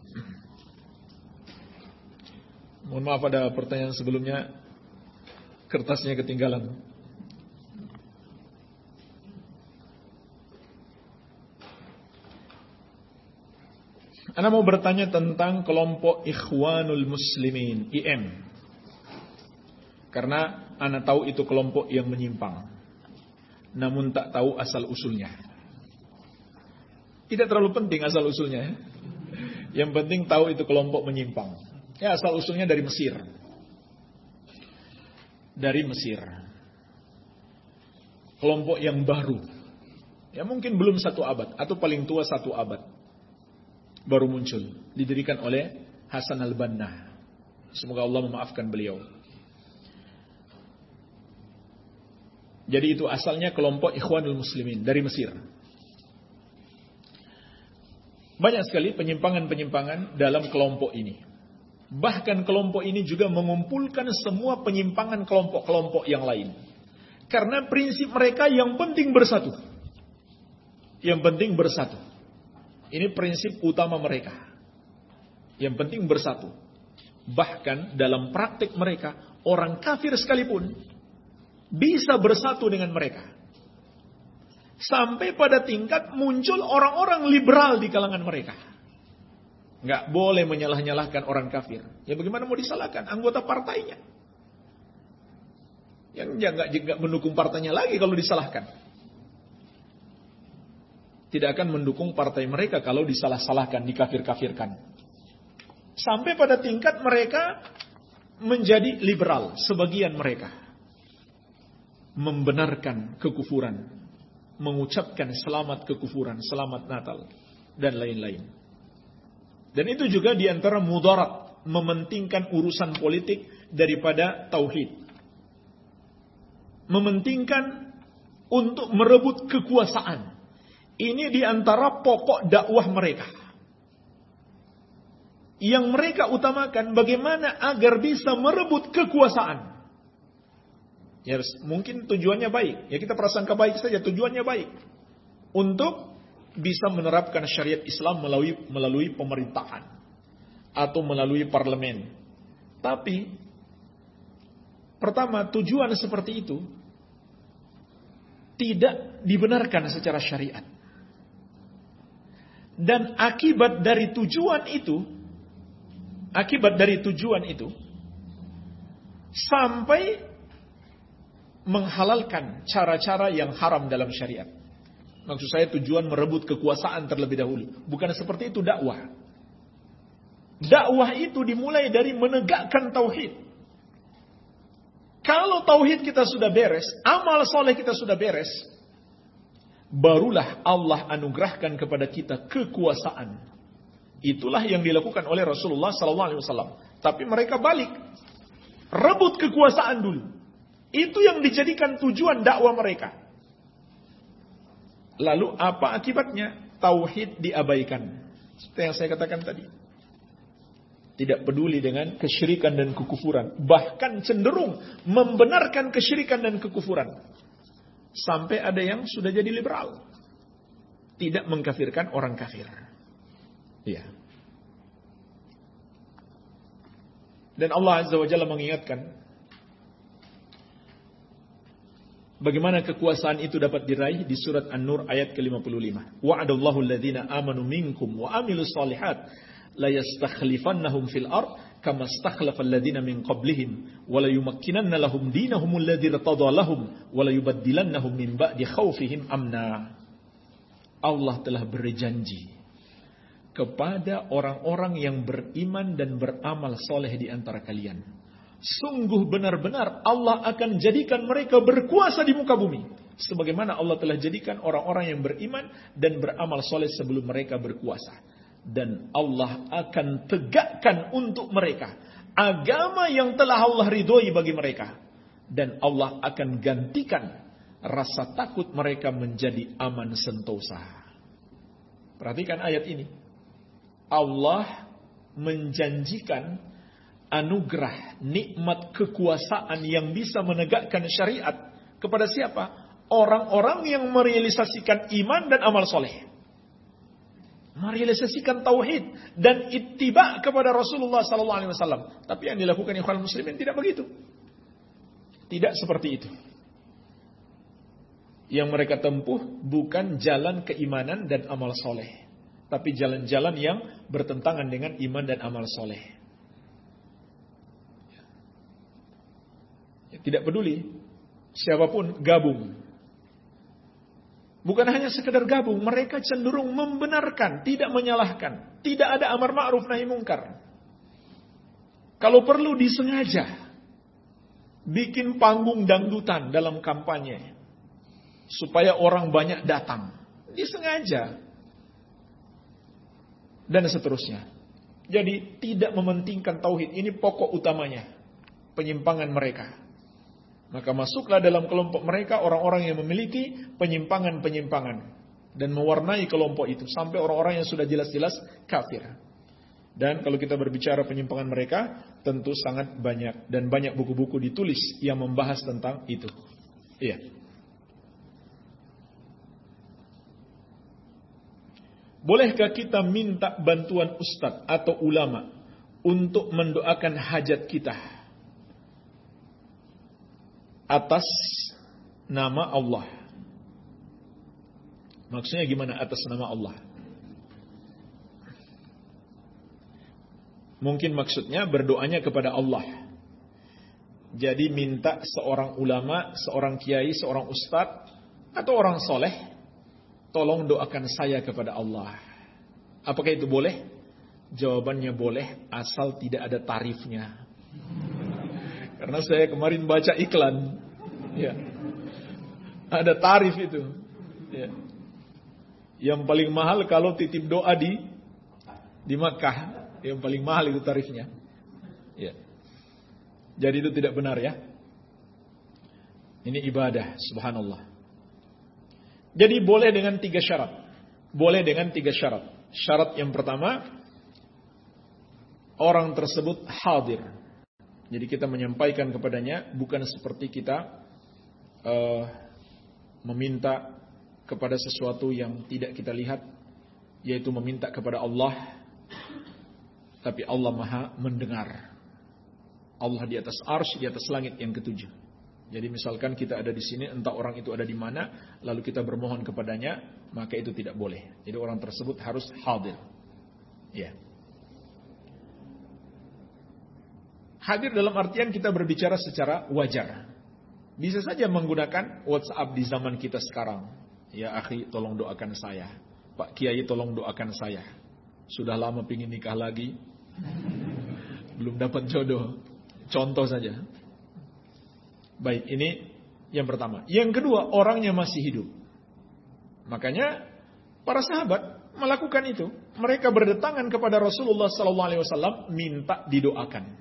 Mohon maaf ada pertanyaan sebelumnya, kertasnya ketinggalan. Ana mau bertanya tentang kelompok Ikhwanul Muslimin, I M. Karena ana tahu itu kelompok yang menyimpang, namun tak tahu asal usulnya. Tidak terlalu penting asal usulnya, ya. Yang penting tahu itu kelompok menyimpang. Ya, asal usulnya dari Mesir. Dari Mesir. Kelompok yang baru. Ya mungkin belum satu abad, atau paling tua satu abad. Baru muncul, didirikan oleh Hasan al-Banna. Semoga Allah memaafkan beliau. Jadi itu asalnya kelompok Ikhwanul Muslimin dari Mesir. Banyak sekali penyimpangan-penyimpangan dalam kelompok ini. Bahkan kelompok ini juga mengumpulkan semua penyimpangan kelompok-kelompok yang lain. Karena prinsip mereka yang penting bersatu. Yang penting bersatu. Ini prinsip utama mereka. Yang penting bersatu. Bahkan dalam praktik mereka, orang kafir sekalipun bisa bersatu dengan mereka. Sampai pada tingkat muncul orang-orang liberal di kalangan mereka. Nggak boleh menyalah-nyalahkan orang kafir. Ya bagaimana mau disalahkan? Anggota partainya. Yang nggak nggak mendukung partainya lagi kalau disalahkan. Tidak akan mendukung partai mereka kalau disalah-salahkan, dikafir-kafirkan. Sampai pada tingkat mereka menjadi liberal, sebagian mereka. Membenarkan kekufuran. Mengucapkan selamat kekufuran, selamat Natal, dan lain-lain. Dan itu juga diantara mudarat, mementingkan urusan politik daripada tauhid. Mementingkan untuk merebut kekuasaan. Ini diantara pokok dakwah mereka. Yang mereka utamakan bagaimana agar bisa merebut kekuasaan. Ya, mungkin tujuannya baik. Ya kita prasangka baik saja, tujuannya baik. Untuk bisa menerapkan syariat Islam melalui melalui pemerintahan. Atau melalui parlemen. Tapi, pertama tujuan seperti itu tidak dibenarkan secara syariat. Dan akibat dari tujuan itu, akibat dari tujuan itu, sampai menghalalkan cara-cara yang haram dalam syariat. Maksud saya tujuan merebut kekuasaan terlebih dahulu. Bukan seperti itu dakwah. Dakwah itu dimulai dari menegakkan tauhid. Kalau tauhid kita sudah beres, amal soleh kita sudah beres, barulah Allah anugerahkan kepada kita kekuasaan. Itulah yang dilakukan oleh Rasulullah sallallahu alaihi wasallam. Tapi mereka balik, rebut kekuasaan dulu. Itu yang dijadikan tujuan dakwah mereka. Lalu apa akibatnya? Tauhid diabaikan. Seperti yang saya katakan tadi. Tidak peduli dengan kesyirikan dan kekufuran. Bahkan cenderung membenarkan kesyirikan dan kekufuran. Sampai ada yang sudah jadi liberal. Tidak mengkafirkan orang kafir. Ya. Dan Allah Azza wa Jalla mengingatkan bagaimana kekuasaan itu dapat diraih di surat An-Nur ayat ke lima puluh lima. Wa'adallahu alladhina amanu minkum wa amilus salihat la yastakhlifannahum fil ard kama stakhlafa alladhina min qablihim wa la yumakkinanna lahum dinahum alladhi irtada lahum wa la yubaddilannahum min ba'di khawfihim amna. Allah telah berjanji kepada orang-orang yang beriman dan beramal soleh di antara kalian. Sungguh benar-benar Allah akan jadikan mereka berkuasa di muka bumi. Sebagaimana Allah telah jadikan orang-orang yang beriman dan beramal soleh sebelum mereka berkuasa. Dan Allah akan tegakkan untuk mereka agama yang telah Allah ridhoi bagi mereka. Dan Allah akan gantikan rasa takut mereka menjadi aman sentosa. Perhatikan ayat ini. Allah menjanjikan anugerah, nikmat kekuasaan yang bisa menegakkan syariat kepada siapa? Orang-orang yang merealisasikan iman dan amal soleh. Merealisasikan tauhid dan ittiba kepada Rasulullah sallallahu alaihi wasallam. Tapi yang dilakukan ikhwan muslimin tidak begitu. Tidak seperti itu. Yang mereka tempuh bukan jalan keimanan dan amal soleh, tapi jalan-jalan yang bertentangan dengan iman dan amal soleh. Tidak peduli siapapun gabung. Bukan hanya sekedar gabung, mereka cenderung membenarkan, tidak menyalahkan. Tidak ada amar ma'ruf nahi mungkar. Kalau perlu disengaja bikin panggung dangdutan dalam kampanye supaya orang banyak datang. Disengaja. Dan seterusnya. Jadi tidak mementingkan tauhid, ini pokok utamanya. Penyimpangan mereka. Maka masuklah dalam kelompok mereka orang-orang yang memiliki penyimpangan-penyimpangan dan mewarnai kelompok itu sampai orang-orang yang sudah jelas-jelas kafir. Dan kalau kita berbicara penyimpangan mereka, tentu sangat banyak dan banyak buku-buku ditulis yang membahas tentang itu. Iya. Bolehkah kita minta bantuan ustadz atau ulama untuk mendoakan hajat kita atas nama Allah? Maksudnya gimana atas nama Allah? Mungkin maksudnya berdoanya kepada Allah. Jadi minta seorang ulama, seorang kiai, seorang ustadz atau orang soleh, tolong doakan saya kepada Allah. Apakah itu boleh? Jawabannya boleh, asal tidak ada tarifnya. Karena saya kemarin baca iklan, ya, ada tarif itu. Ya. Yang paling mahal kalau titip doa di di Makkah, yang paling mahal itu tarifnya. Ya. Jadi itu tidak benar ya. Ini ibadah, subhanallah. Jadi boleh dengan tiga syarat. Boleh dengan tiga syarat. Syarat yang pertama, orang tersebut hadir. Jadi kita menyampaikan kepadanya bukan seperti kita uh, meminta kepada sesuatu yang tidak kita lihat, yaitu meminta kepada Allah, tapi Allah Maha mendengar. Allah di atas arsy, di atas langit yang ketujuh. Jadi misalkan kita ada di sini, entah orang itu ada di mana, lalu kita bermohon kepadanya, maka itu tidak boleh. Jadi orang tersebut harus hadir. Ya. Hadir dalam artian kita berbicara secara wajar. Bisa saja menggunakan WhatsApp di zaman kita sekarang. Ya akhi, tolong doakan saya. Pak Kiai, tolong doakan saya. Sudah lama pingin nikah lagi, belum dapat jodoh. Contoh saja. Baik, ini yang pertama. Yang kedua, orangnya masih hidup. Makanya para sahabat melakukan itu. Mereka berdatangan kepada Rasulullah sallallahu alaihi wasallam minta didoakan.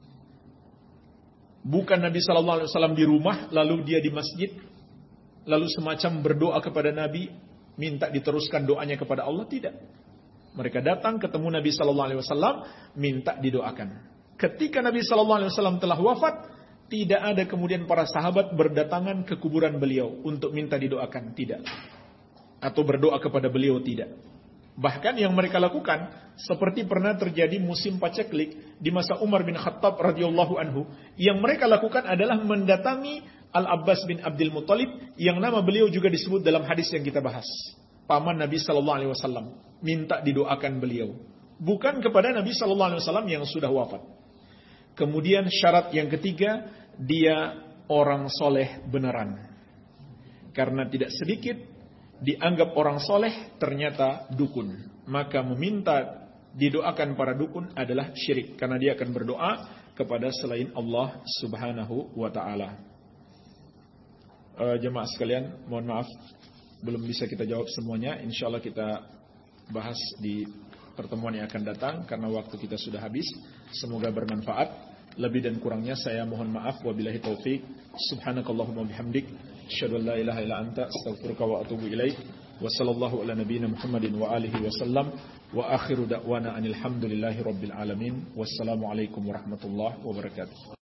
Bukan Nabi sallallahu alaihi wasallam di rumah, lalu dia di masjid, lalu semacam berdoa kepada Nabi, minta diteruskan doanya kepada Allah, tidak. Mereka datang ketemu Nabi sallallahu alaihi wasallam, minta didoakan. Ketika Nabi sallallahu alaihi wasallam telah wafat, tidak ada kemudian para sahabat berdatangan ke kuburan beliau untuk minta didoakan, tidak. Atau berdoa kepada beliau, tidak. Bahkan yang mereka lakukan seperti pernah terjadi musim paceklik di masa Umar bin Khattab radhiyallahu anhu, yang mereka lakukan adalah mendatangi Al-Abbas bin Abdul Muttalib, yang nama beliau juga disebut dalam hadis yang kita bahas, paman Nabi sallallahu alaihi wasallam, minta didoakan beliau, bukan kepada Nabi sallallahu alaihi wasallam yang sudah wafat. Kemudian syarat yang ketiga, dia orang soleh beneran. Karena tidak sedikit dianggap orang soleh ternyata dukun. Maka meminta didoakan para dukun adalah syirik, karena dia akan berdoa kepada selain Allah Subhanahu wa taala. Uh, jemaah sekalian, mohon maaf belum bisa kita jawab semuanya. Insyaallah kita bahas di pertemuan yang akan datang karena waktu kita sudah habis. Semoga bermanfaat. Lebih dan kurangnya saya mohon maaf. Wabillahi taufik. Subhanakallahumma bihamdik, asyhadu an la ilaha illa anta, astaghfiruka wa atubu ilaik. Wa sallallahu ala nabiyyina Muhammadin wa alihi wasallam. Wa akhiru da'wana anil hamdulillahi rabbil alamin. Wassalamu alaikum warahmatullahi wabarakatuh.